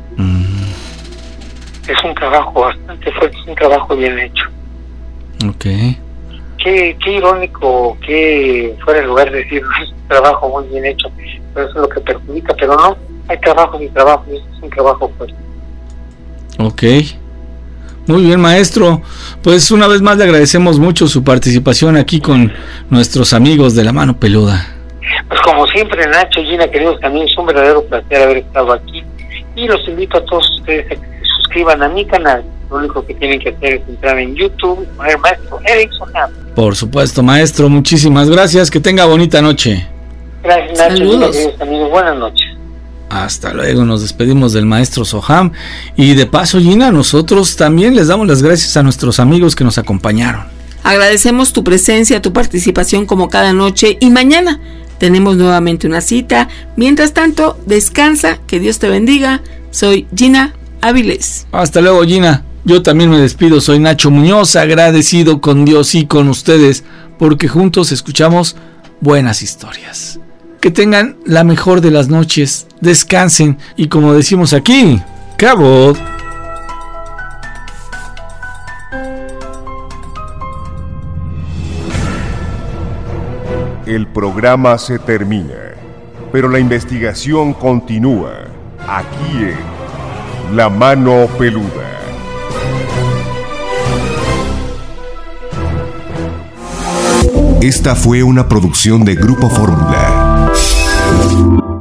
Es un trabajo bastante fuerte, es un trabajo bien hecho. Ok. Qué irónico que fuera el lugar de decir, es un trabajo muy bien hecho, pero eso es lo que perjudica, pero no, hay trabajos y trabajos, es un trabajo fuerte. Ok. Muy bien, maestro. Pues una vez más le agradecemos mucho su participación aquí con nuestros amigos de La Mano Peluda. Pues como siempre, Nacho, Gina, queridos amigos, es un verdadero placer haber estado aquí y los invito a todos ustedes a que se suscriban a mi canal. Lo único que tienen que hacer es entrar en YouTube y poner Maestro Eric Soham. Por supuesto, maestro, muchísimas gracias, que tenga bonita noche. Gracias, Nacho. Gina, queridos amigos, buenas noches. Hasta luego, nos despedimos del maestro Soham y de paso, Gina, nosotros también les damos las gracias a nuestros amigos que nos acompañaron. Agradecemos tu presencia, tu participación como cada noche y mañana tenemos nuevamente una cita. Mientras tanto, descansa, que Dios te bendiga. Soy Gina Avilés. Hasta luego, Gina. Yo también me despido, soy Nacho Muñoz, agradecido con Dios y con ustedes, porque juntos escuchamos buenas historias. Que tengan la mejor de las noches, descansen y como decimos aquí, ¡Cabot! El programa se termina, pero la investigación continúa aquí en La Mano Peluda. Esta fue una producción de Grupo Fórmula.